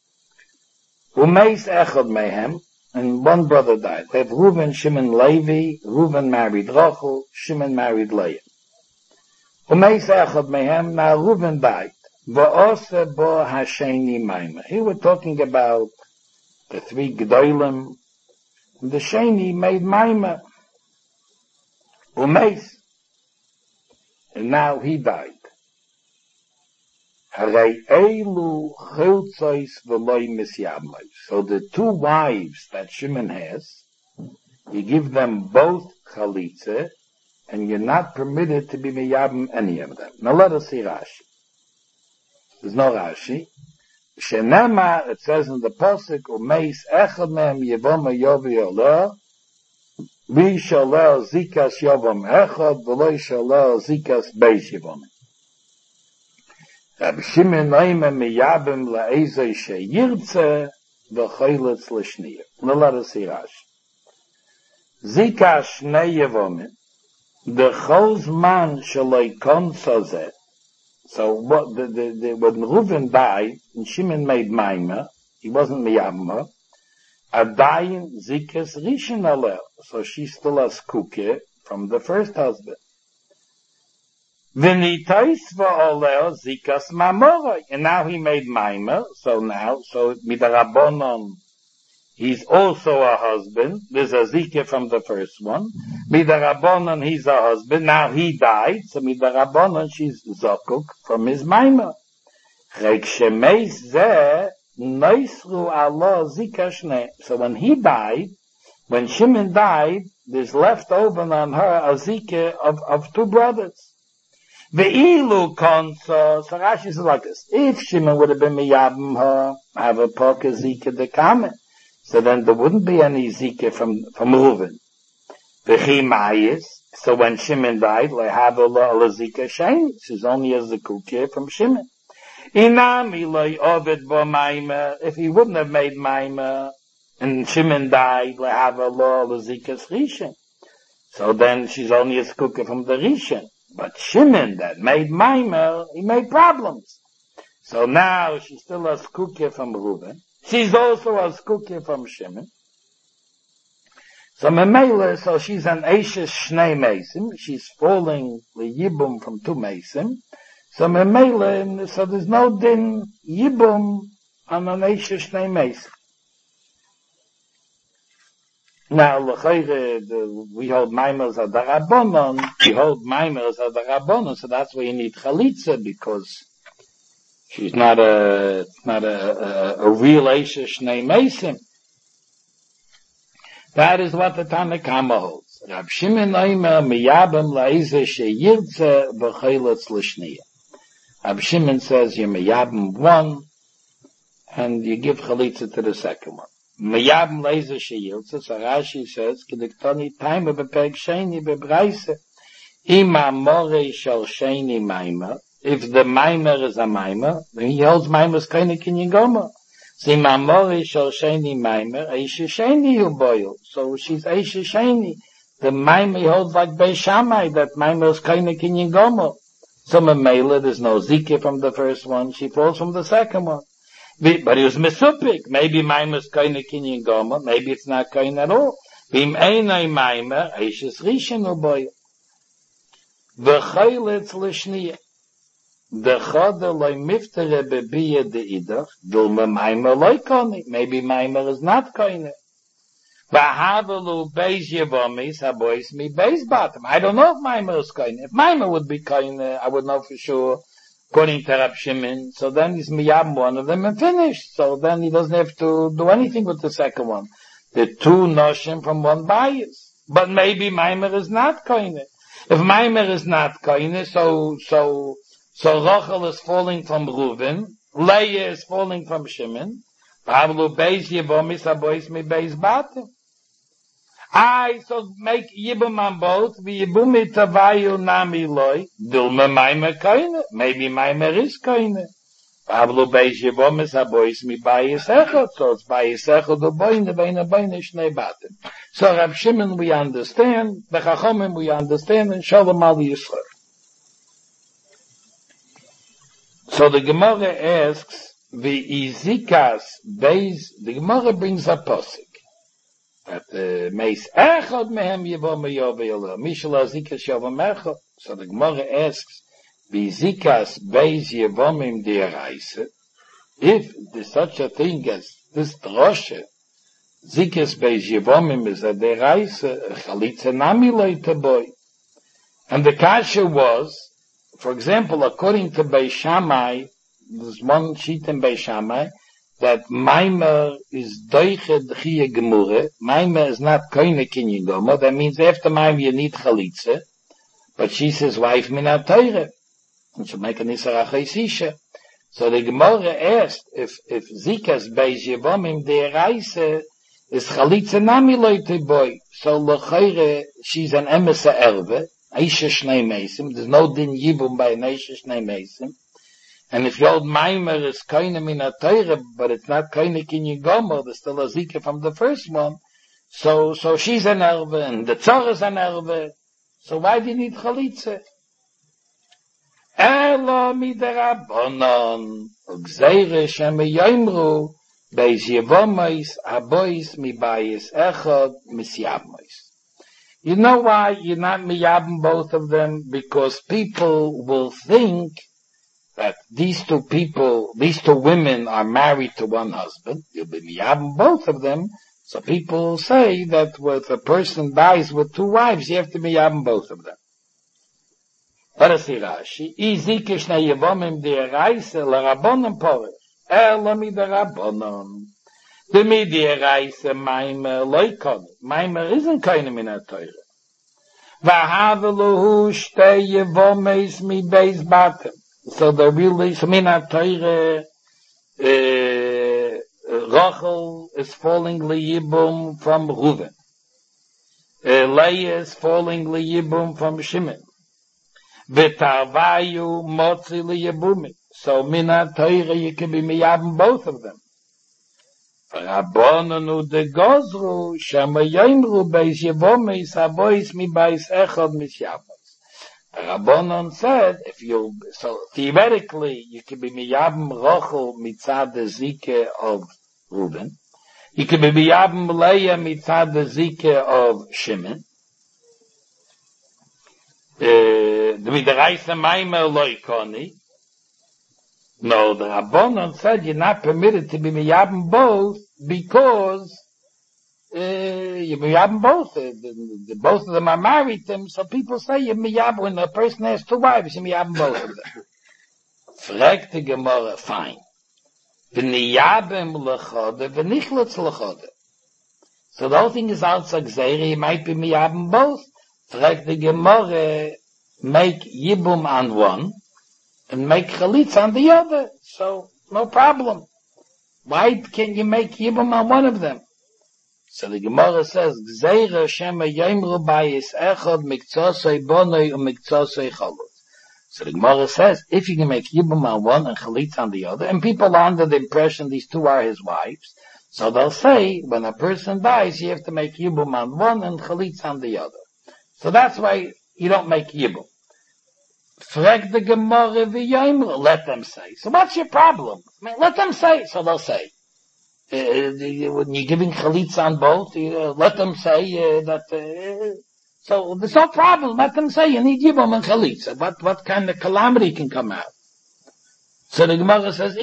Umeis Echad Mehem, and 1 brother died. They have Reuven, Shimon, Levi. Reuven married Rachel, Shimon married Leah. Umeis Echad Mehem, now Reuven died. Va'ose bo hasheni Maimer. Here we're talking about the 3 Gdolim. The Sheni made Maimer. Umeis. And now he died. Harei elu chiltzois v'loi misyamloi. So the two wives that Shimon has, you give them both chalitza, and you're not permitted to be miyabim any of them. Now let us see Rashi. There's no Rashi. Shenema, it says in the Pasuk, Umeis echad mehem yivom yovi olah, vi shaleh zikas yovom echad, v'loi shaleh zikas beis yivom. Rabbi Shimon noime miyabim la'ezei sheyirtze, v'choylitz l'shniyah. Now let us see Rashi. Zikas shnei yivomim, the chos man shaloi konsozeh. So what when Reuven died, and Shimon made Maimah, he wasn't miyabim, adayin zikas rishon aleh. So she's still a skuke from the first husband. V'nitois v'oleh zikas mamoroi. And now he made Maimah, so midarabonon, he's also a husband. There's a zikah from the first one. Midarabonon, he's a husband. Now he died, so midarabonon, she's zokuk from his maimah. Chek shemeis zeh noisru alo zikah shnei. So when he died, when Shimon died, there's left over on her a zikah of two brothers. Ve'ilu konso, so Rashi says like this, if Shimon would have been miyabim her, have a poker zikah dekame, so then there wouldn't be any zikah from Reuven. V'chi mayis, so when Shimon died, lehava lo zikah shein, she's only a zikukah from Shimon. Inami lo ovid bo maimah, if he wouldn't have made maimah, and Shimon died, lehava lo zikah rishon. So then she's only a zikukah from the rishon. But Shimon that made maimah, he made problems. So now she's still a zikukah from Reuven. She's also a skuke from Shimon. So Memele, so she's an Eishes Shnei Mesim. She's falling the Yibum from two Mesim. So Memele, so there's no din Yibum on an Eishes Shnei Mesim. Now, we hold Maimers at the Rabbonon. We hold Maimers at the Rabbonon, so that's why you need Chalitza, because she's not a real Eisha Shnei Mesim. That is what the Tanakama holds. Rab Shimon Oimer miyabim la'ezeh sheyirtze b'choylitz l'shniyah. Rab Shimon says you miyabim one, and you give chalitza to the second one. Miyabim la'ezeh sheyirtze, so Rashi says, k'diktoni taima b'perek sheni b'braise, ima morei shal sheni maima. If the maimer is a maimer, then he holds maimer's keine kinyan gomer. Si mamori shal sheni maimer, eishe sheni hu boil. So she's eishe sheni. The maimer he holds like Beis Shammai, that maimer's keine kinyan gomer. So memela, there's no zikah from the first one, she falls from the second one. But he was mesupik. Maybe maimer's keine kinyan gomer, maybe it's not kain at all. Vim einay maimer, eishe rishon hu boil. V'choylitz l'shniyah. The chada loy miftere bebiya de idach, dulma maimer loy koni. Maybe maimer is not koni. V'havalu beis yevomis, habois mi beis batam. I don't know if maimer is koni. If maimer would be koni, I would know for sure, according to Rab Shimon. So then he's miyab one of them and finished. So then he doesn't have to do anything with the second one. The two noshim from one bias. But maybe maimer is not koni. If maimer is not koni, so Rachel is falling from Reuven, Leah is falling from Shimon, Pavlu beis yibomis abois mi beis batim. So make yibum on both, vi yibumi tavayu nami loy, dulma maimer koine, maybe maimer is koine. Pavlu beis yibomis abois mi bayis echot, so it's bayis echot do boine, beine shnei batim. So Rab Shimon we understand, the Chachomim we understand, and Shalom al Yisrael. So the Gemara asks, the Gemara brings a posik that meis echad mehem yivom yovel mishal azikas yovam echad. So the Gemara asks, v'zikas beis yivomim diaraisa. If there's such a thing as this droshe, zikas beis yivomim is a diaraisa, chalitza nami loy boy. And the kasha was, for example, according to Beis Shammai, there's one sheet in Beis Shammai, that Maimer is doiche d'chiyah gemurah. Maimer is not koine kinyan gomer. That means after Maimer you need chalitza. But she's his wife minat teure. And she'll make an isar achaisisha. So the Gemara asked if Zikas beis Yevamim de Reise is chalitza nami loite boy. So l'chayre she's an emesa erve. Aisha shnei meisim. There's no din yibum by an Aisha shnei meisim. And if the old Maimer is koine mina teure, but it's not koine kinyan gomer, there's still a zika from the first one. So she's an erve, and the tzor is an erve. So why do you need chalitza? Elo miderabonon, ugzeire sheme yoimru, beis yevomois, abois mibayis echod, misyabmois. You know why you're not miyabim both of them? Because people will think that these two women are married to one husband. You'll be miyabim both of them. So people say that if a person dies with two wives, you have to miyabim both of them. Let us see Rashi. Izikish na yevomim de reise l'rabonon porish. Elami de rabonon. The midi reise maimer loikon. Maimer isn't keine min ha-teure. Vahaveluhu shtei yevomes mi beis batem. So the really, so min ha-teure, Rachel is falling liyibum from Reuven. Leah is falling liyibum from Shimon. V'tarvayu motzi liyibumi. So min ha-teure you can be miyabim both of them. Rabbananu de gozru shema yoimru beis yevomis abois mi beis echad misyabos. Rabbanan said, so theoretically you can be miyabim Rachel mitzad the zike of Reuben. You can be miyabim Leah mitzad the zike of Shimon. The Reise Maimer loikoni. No, the Rabbanan said you're not permitted to be miyabim both because you're miyabim both. Both of them are married to him, so people say you're miyabim. When a person has two wives, you're miyabim both of them. Fragt the Gemara, fine. V'niyabim l'chode, v'nichlutz l'chode. So the whole thing is outside Gzeira, you might be miyabim both. Fragt the Gemara, make yibum on one, and make chalitz on the other. So, no problem. Why can't you make yibum on one of them? So the Gemara says, Gzeira shema yoimru bayis echad miktzosei bonoi umiktzosei chalot. So the Gemara says, if you can make yibum on one and chalitz on the other, and people are under the impression these two are his wives, so they'll say, when a person dies, you have to make yibum on one and chalitz on the other. So that's why you don't make yibum. Frag the Gemara v'yoimru, let them say. So what's your problem? I mean, let them say. So they'll say. When you're giving chalitz on both, let them say that. So there's no problem. Let them say you need yibum and chalitz. What kind of calamity can come out? So the Gemara says,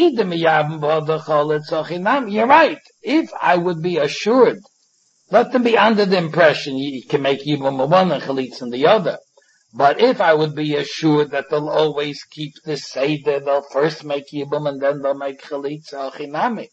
you're right. If I would be assured, let them be under the impression you can make yibum on one and chalitz on the other. But if I would be assured that they'll always keep the seder, they'll first make yibum and then they'll make chalitz achinami.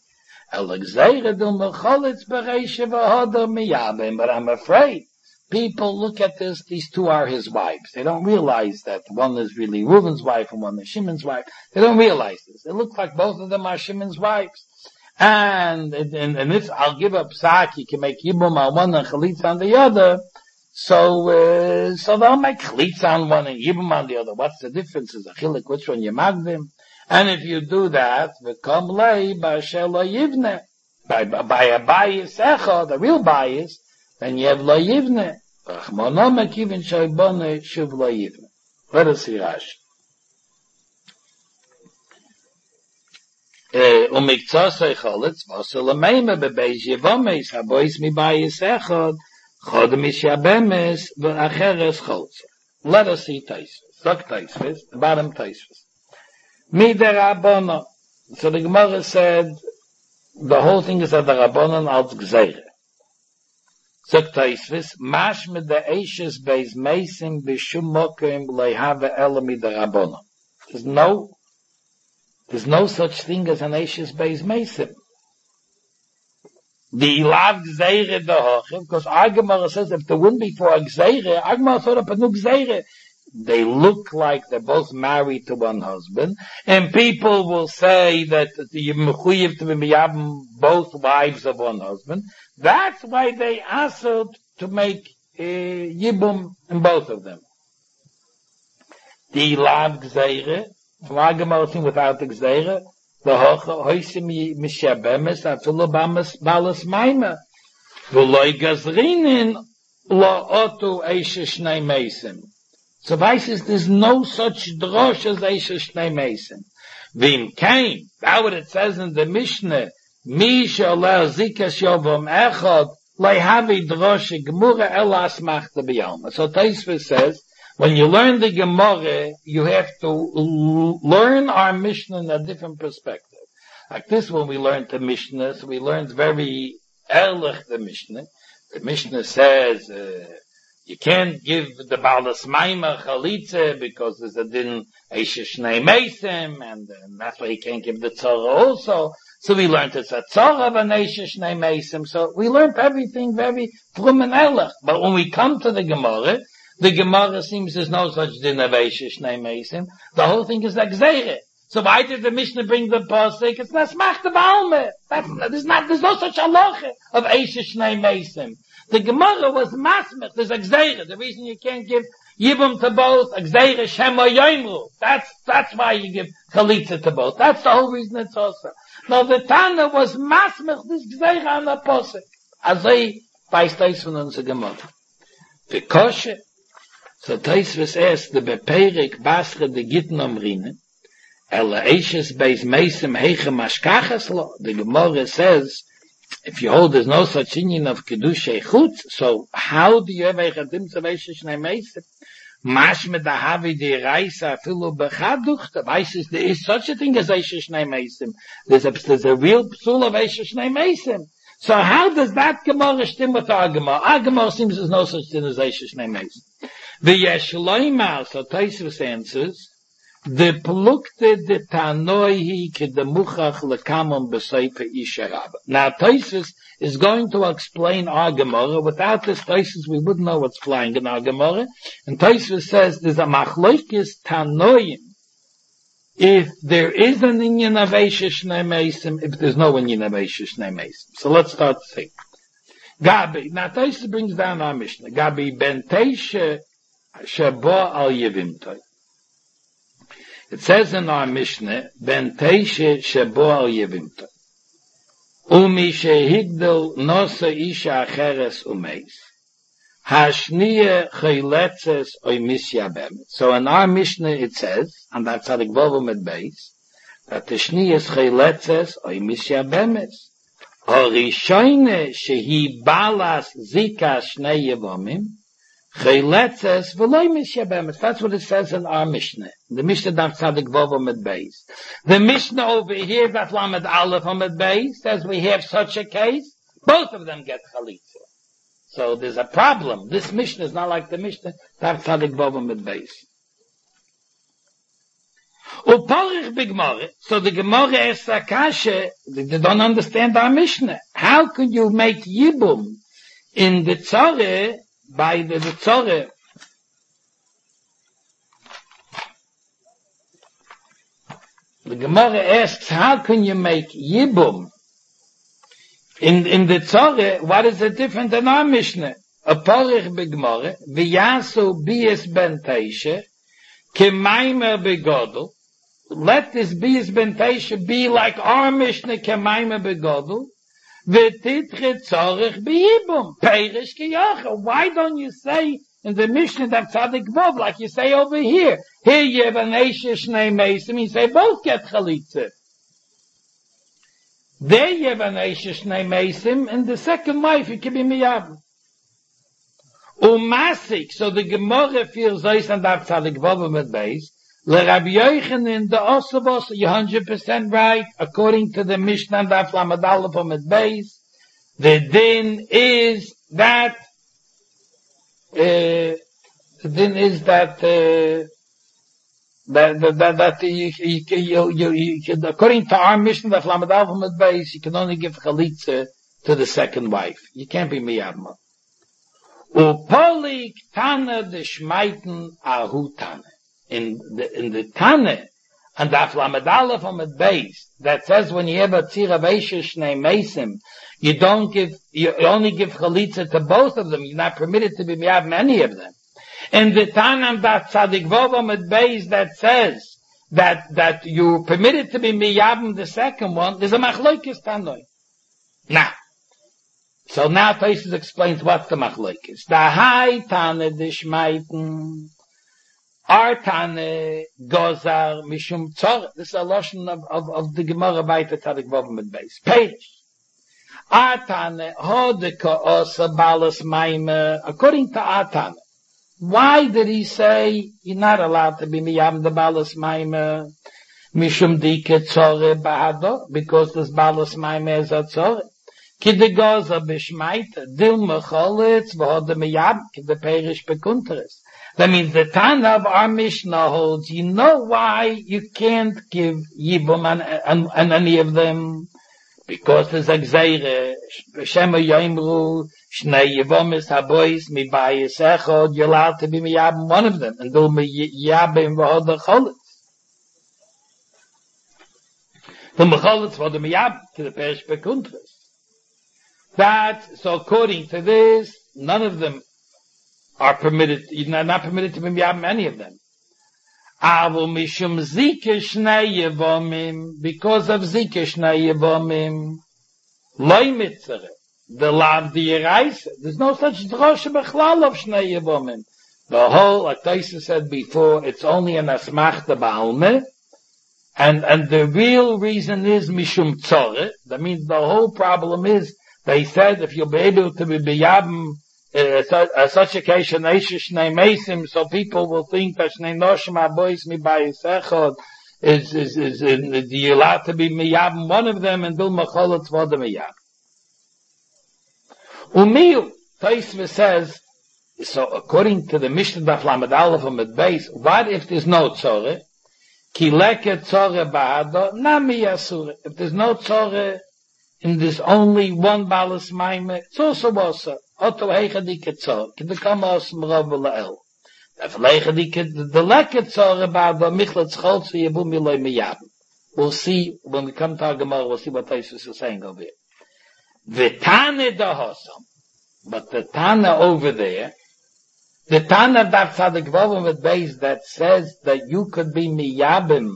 But I'm afraid people look at this, these two are his wives. They don't realize that one is really Reuven's wife and one is Shimon's wife. They don't realize this. It looks like both of them are Shimon's wives. And if I'll give up psak, you can make yibum on one and chalitz on the other. So they'll make chalitz on one and yibum on the other. What's the difference? Is a chilik which one you magdim? And if you do that, v'kom lei b'asher lo yivne, by a bias echad, the real bias, then you have lo yivne. Rachmano mekivin shoybone shuv lo yivne. Let us see Rashi. Umiktzosei chalitz, v'asher l'meime bebeis yevomes, habois mi bias echad, chod mishabemes, v'acheres chalitz. Let us see Taisvis. Look Taisvis, the bottom Taisvis. Mider Rabbanon. So the Gemara said, the whole thing is that the Rabbanon als Gzeire. So Taisvis, mash mit the Eishes beis Meisim b'shum mokim leihave ela mider Rabbanon. There's no There's no such thing as an Eishes Beis Mesim. The Ilav Gzeire the Hoche, because Agamara says if there wouldn't be for a Gzeire, Agamara thought up a new Gzeire. They look like they're both married to one husband, and people will say that you're mechuyev to be miyabim both wives of one husband. That's why they asked to make yibum in both of them. The Ilav Gzeire, Agamara thing without the Gzeire, the hoisim mishabemes afilu balas maima v'loy gazrinin lo otu eishes shnei meisim. So there's no such drosh as eishes shnei meisim. V'im kain, that's what it says in the Mishnah, mi she'oleh zikas yovom echad lehavi drosh gemura elas machta b'yalma. So Tosfos says, when you learn the Gemara, you have to learn our Mishnah in a different perspective. Like this, when we learned the Mishnah, so we learned very ehrlich the Mishnah. The Mishnah says, you can't give the Balas Maima Chalitze because there's a din Eishes Shnei Meisim, and that's why he can't give the Tzara also. So we learned it's a Tzara of an Eishes Shnei Meisim. So we learned everything very frum and ehrlich. But when we come to the Gemara seems there's no such din of Eishes Shnei Meisim. The whole thing is like Gzeire. So why did the Mishnah bring the pasuk? It's not smachta b'alme. There's no such halacha of Eishes Shnei Meisim. The Gemara was masmech. There's a Gzeire. The reason you can't give Yibum to both, a Gzeire Shema Yoimru. That's why you give Chalitza to both. That's the whole reason it's also. Now the Tana was masmech this Gzeire on the pasuk. Azay weist das von unserer Gemara. The Koshe. So Tosfos asked the Beperik Basra de Gittin Omrine, Ela Eishes Beis Meisim Heiche Mashkachas Lo. The Gemara says, if you hold there's no such union of Kedusha Chutz, so how do you have Eichadim to Eishes Shnei Meisim? Mashme Dahavi de Reisa Afilu Bechaduch. There is such a thing as Eishes Shnei Meisim. There's a real psul of Eishes Shnei Meisim. So how does that Gemara stem with our Gemara? Our Gemara seems there's no such thing as Eishes Shnei Meisim. The Yeshloimah, so Tosfos answers, the plukte de tanoihi ke de muchach lekamon b'seifa isha rabba. Now Tosfos is going to explain our Gemara. Without this Tosfos, we wouldn't know what's flying in our Gemara. And Tosfos says there's a machloikis tanoim. If there is an inyan of Eishes Shnei Meisim, if there's no inyan of Eishes Shnei Meisim. So let's start to see. Gabi, now Tosfos brings down our Mishnah. Gabi ben Teisha Shabo al Yevimtoi. It says in our Mishnah, Ben Teishe Shabo al Yevimtoi. Umi shehigdel nosa isha acheres umeis. Hashniye chayletzes oy misyabem. So in our Mishnah it says, and that's how the Gvovim at base, that the shniye is chayletzes oy misyabemes. Horishoyne shehi balas zika shnei yevomim. Chayletzes v'loy misyabemes. That's what it says in our Mishnah. The Mishnah that's how the Gvovim at base. The Mishnah over here, that Lamed Aleph on at base, says we have such a case, both of them get chalitza. So there's a problem. This Mishnah is not like the Mishnah. That's Tzadik Bava with base. Uparich b'Gemara. So the Gemara asks Akasha, they don't understand our Mishnah. How can you make Yibum in the Tzore, by the Tzore? The Gemara asks, how can you make Yibum in the Tzore? What is it different than our Mishnah? Uparich b'Gemara, v'yasu bias ben teisha, k'maimer b'godel. Let this bias ben teisha be like our Mishnah, k'maimer b'godel. V'titche tzorich b'yibum, peirish k'yacha. Why don't you say in the Mishnah that Tzadik Vav, like you say over here? Here you have an Eishes Shnei Meisim, you say both get chalitza. There you have an Eishes Shnei Meisim, and the second wife, it can be miyab. Umasik, so the Gemara feels this and that Tzadik Vav with base. Le Rabbi Yochanan, the Osavos, you're 100% right, according to the Mishnah and that Lamed Aleph with base. The din is that that you according to our mission, the Lamed Aleph Amud Beis, you can only give chalitza to the second wife. You can't be miyabma. Upolik tana de shmeiten ahu tana. In the tana, and the Lamed Aleph Amud Beis, that says when you have a tzir of Eisha Shnei Mesim, you only give chalitza to both of them. You're not permitted to be miyabma any of them. In the Tanam that Tzadik Vav Amud Beis that says that you're permitted to be miyabim the second one, there's a machlokes tanoi. Now, so now Tosfos explains what's the machlokes. The high Tane Dishmaiten, our Tane Gozar Mishum Tzor. This is a lotion of the Gemara by the Tzadik Vav Amud Beis. Page. Our Tane Hodeka Osa Balas Maime. According to our Tane, why did he say you're not allowed to be miyam the balas maime? Mishum dike tzore bahado, because this balas maime is a tzore. Kidegoza bishmaita dil mecholitz v'hod miyam kide perish bekunteres. That means the Tana of our Mishnah holds. You know why you can't give yibum and any of them? Because there's a gzeire, Shema Yoimru, Shnei Yevomis Habois, Mi Bayis Echod, you're allowed to be miyabim one of them, and do miyabim v'hod the mecholitz v'hod the miyabim, to the perish bekuntres. So according to this, none of them are permitted, you're not permitted to be miyabim any of them. Avo mishum zike shnei yevomim, because of zike shnei yevomim, loy mitzere, the lav di'eraisa. There's no such drosha bechlal of shnei yevomim. The whole, like Tosfos said before, it's only an asmachta ba'alme, and the real reason is mishum tzore. That means the whole problem is, they said if you'll be able to be biyabim, such a case, Shnei Mesim, so people will think that Shnei Noshim Abois Mi Bayis Echod is you're allowed to be miyabim one of them and do macholotz v'od miyabim. Umiu, Tosfos says, so according to the Mishnah Daf Lamed Aleph Amud Beis, what if there's no tzore? Ki leke tzore ba'ado, nami yasure. If there's no tzore, and there's only one balas maime, it's also wasa. Otto heichadike tzor, kidekama os mrav v'la'el. If leichadike, the leke tzor about the michlet scholz v'yabum yiloi miyabim. We'll see, when we come to our Gemara, we'll see what Tosfos is saying over here. The Tane dahosam, but the Tana over there, the Tana Daf Tzadik Vav Amud Beis that says that you could be miyabim,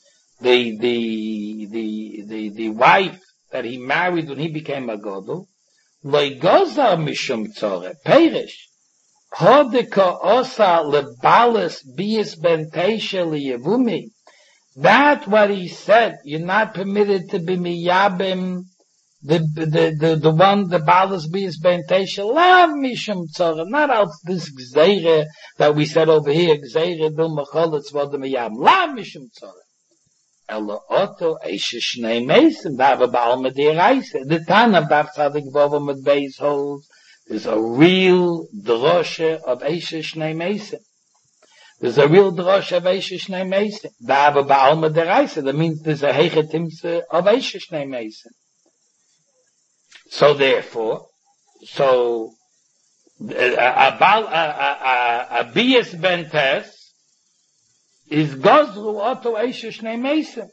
the wife that he married when he became a godel, Loi goza mishum tzore, perish. Hodeka osa lebalis bias ben teisha liyevumi. That what he said, you're not permitted to be miyabim, the one, the balis bias ben teisha, lav mishum tzore, not out this gzeire that we said over here, gzeire dil mecholitz v'od miyabim, lav mishum tzore. Elo oto eishe shnei mesim dava ba'alma de'eraisa. The Tana of Daf Tzadik Vav Amud Beis holds there's a real drosha of eishe shnei mesim. There's a real drosha of eishe shnei mesim dava ba'alma de'eraisa. That means there's a heichetimse of eishe shnei mesim. So therefore, a bias bentes is gozru oto eishe shnei mesim.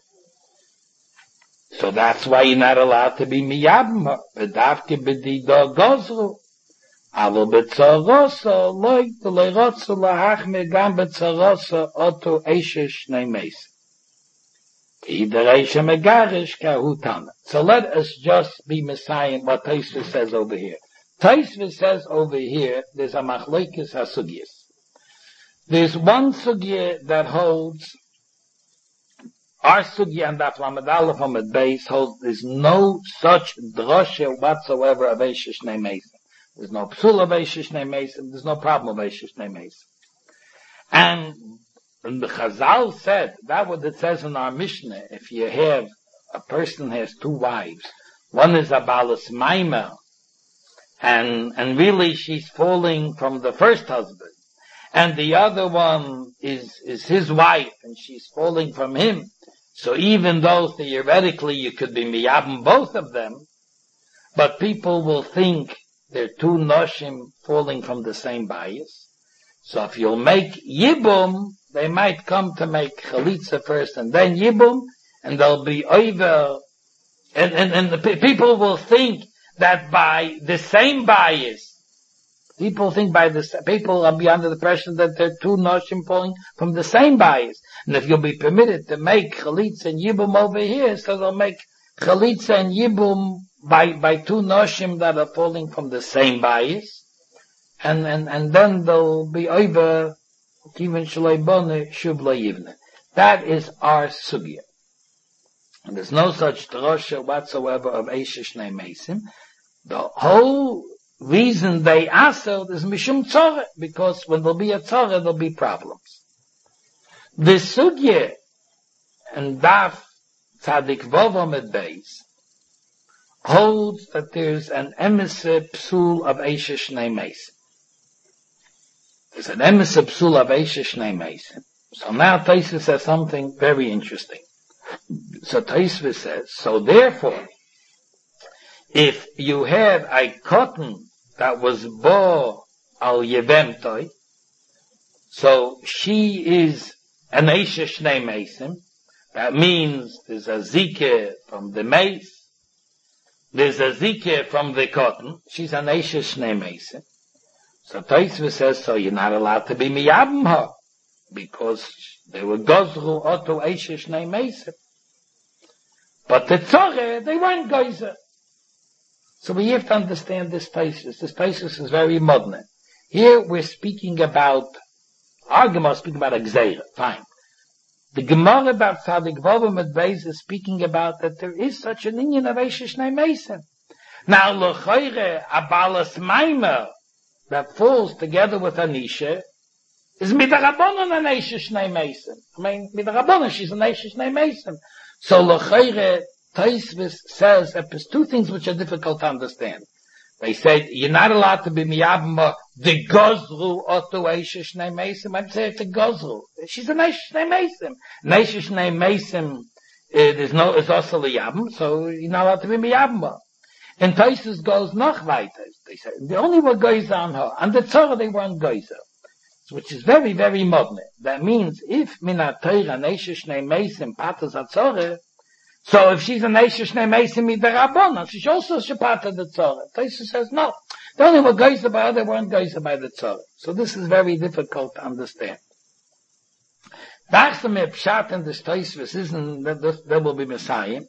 So that's why you're not allowed to be miyabim. V'davke b'dido gozru. Alo b'tzoroso loy t'leirotzu lahachme gam b'tzoroso oto eishe shnei mesim. Either eishe megarish kahutana. So let us just be messiahing what Tosfos says over here. Tosfos says over here, there's a machlokes hasugyas. There's one sugya that holds, our sugya and Daf Lamed Aleph Amud Beis holds, there's no such drosha whatsoever of eishe shnei mesim. There's no psul of eishe shnei mesim. There's no problem of eishe shnei mesim. And the Chazal said, that what it says in our Mishnah, if you have, a person has two wives, one is a balas maimah, and really she's falling from the first husband, and the other one is his wife, and she's falling from him. So even though theoretically you could be miyabim both of them, but people will think they're two noshim falling from the same bias. So if you'll make yibum, they might come to make chalitza first and then yibum, and they'll be over, and the people will think that by the same bias, people will be under the pressure that they're two noshim falling from the same bias. And if you'll be permitted to make chalitza and yibum over here, so they'll make chalitza and yibum by two noshim that are falling from the same bias. And then they'll be over, even shalai bone, shubla yivne. That is our sugya. And there's no such drosha whatsoever of Eisha Shnei Mesim. The whole reason they asel is mishum tzorah, because when there'll be a tzorah, there'll be problems. The sugya and daf tzadik vovo med beis holds that there's an emissary psul of Eisha Shnei Mesim. There's an emissary psul of Eisha Shnei Mesim. So now Tosfos says something very interesting. So Tosfos says, so therefore, if you had a cotton that was bo al yevemtoi, so she is an Eisha Shnei Mesim. That means there's a zikeh from the mace, there's a zikeh from the cotton. She's an Eisha Shnei Mesim. So Tosfos says, so you're not allowed to be miyabim her, because they were gozru oto Eisha Shnei Mesim. But the tzoreh, they weren't geyser. So we have to understand this Tosfos. This Tosfos is very modern. Here we're speaking about, our Gemara is speaking about a gzeira. Fine. The Gemara about Tzadik Vav Med Beis is speaking about that there is such an inyan of Eisha Shnei Mesim. Now, l'choire, a balas maimer that falls together with Anisha is midarabonon an Eisha Shnei Mesim. I mean, midarabonon, she's an Eisha Shnei Mesim. So l'choire, Tosfos says that there's two things which are difficult to understand. They say you're not allowed to be miyabim the gozru oto Eisha Shnei Mesim. I'd say it's a gozru. She's an Eisha Shnei Mesim. An Eisha Shnei Mesim is also liyabim, so you're not allowed to be miyabim. And Tosfos goes noch weiter. They say the only one goes on her, and the tzorah they weren't goyzer, which is very, very modern. That means if minat Torah an Eisha Shnei Mesim patas atzorah, so if she's an Eisha Shnei Mesim midarabonon, she's also shapata the tzorah. Tosfos says no. The only one goes by they weren't goes by the tzorah. So this is very difficult to understand. That's the pshat in this Tosfos isn't that there will be Messiah.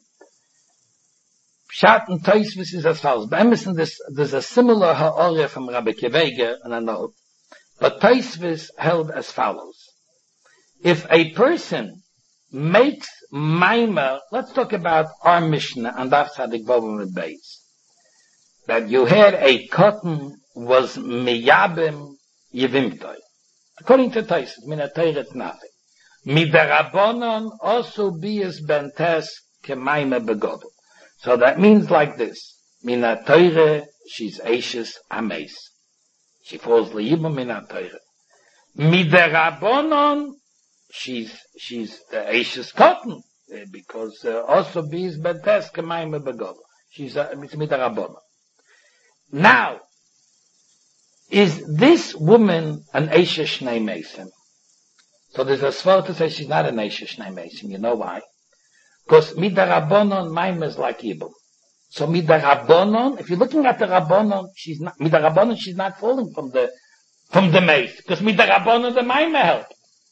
Pshat and Tosfos is as follows. By Emerson, there's a similar ha'orah from Rabbi Kiveger and a note. But Tosfos held as follows. If a person makes maimer, let's talk about our Mishnah and Daf Tzadik Vav Med Beis. That you had a cotton was miyabim yevimtoi. According to Tosfos, minatayr it's nothing. Midarabonon also bias bentes kemaimer begodel. So that means like this. Minatayr, she's Eishes ames. She falls liyibim minatayr. Midarabonon, she's the Eishes cotton, because also bias bentes kemaimer begodel. She's midarabonon. Now, is this woman an Eisha Shnei Mesim? So there's a svar to say she's not an Eisha Shnei Mesim. You know why? Because midarabonon maim is like Yibum. So midarabonon, if you're looking at the Rabbonon, she's not falling from the mace. Because midarabonon the maim help.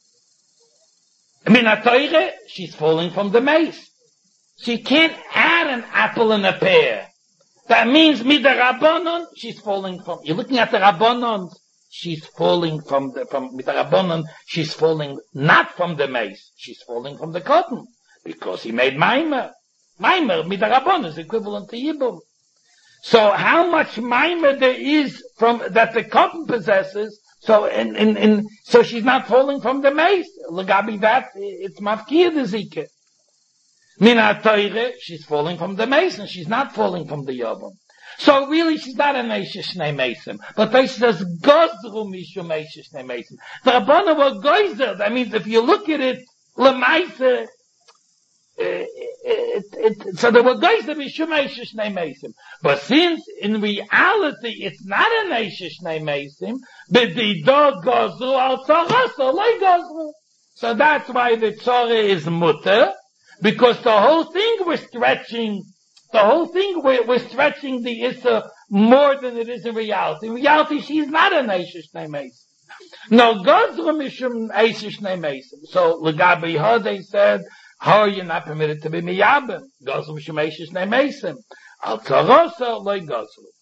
Minatoire, she's falling from the mace. So you can't add an apple and a pear. That means midarabonon, she's falling from, you're looking at the Rabbonon, she's falling from midarabonon, she's falling not from the mace, she's falling from the cotton, because he made maimer. Maimer, midarabonon, is equivalent to Yibum. So how much maimer there is from, that the cotton possesses, so so she's not falling from the mace. Lagabi that, it's mafkir the zikeh. Mina Teire, she's falling from the mason, she's not falling from the Yobam. So really, she's not an Eishes Shnei Mesim. But they says, Gozru Mishum Eishes Shnei Mesim. The Rabbana were Goizer. That means if you look at it, Lemaise, so there were Goizer Mishum Eishes Shnei Mesim. But since in reality, it's not an Eishes Shnei Mesim, but the dog Gozru al Tzara, so like Gozru. So that's why the Tzara is mutter, because the whole thing we're stretching the Issa more than it is in reality. In reality, she's not an Eishes Shnei Mesim. No, Gozru Mishum Eishes Shnei Mesim. So, Legabi Hodei said, how are you not permitted to be Miyabim? Gozru Mishum Eishes Shnei Mesim. Al Tzarosa, like Gozru.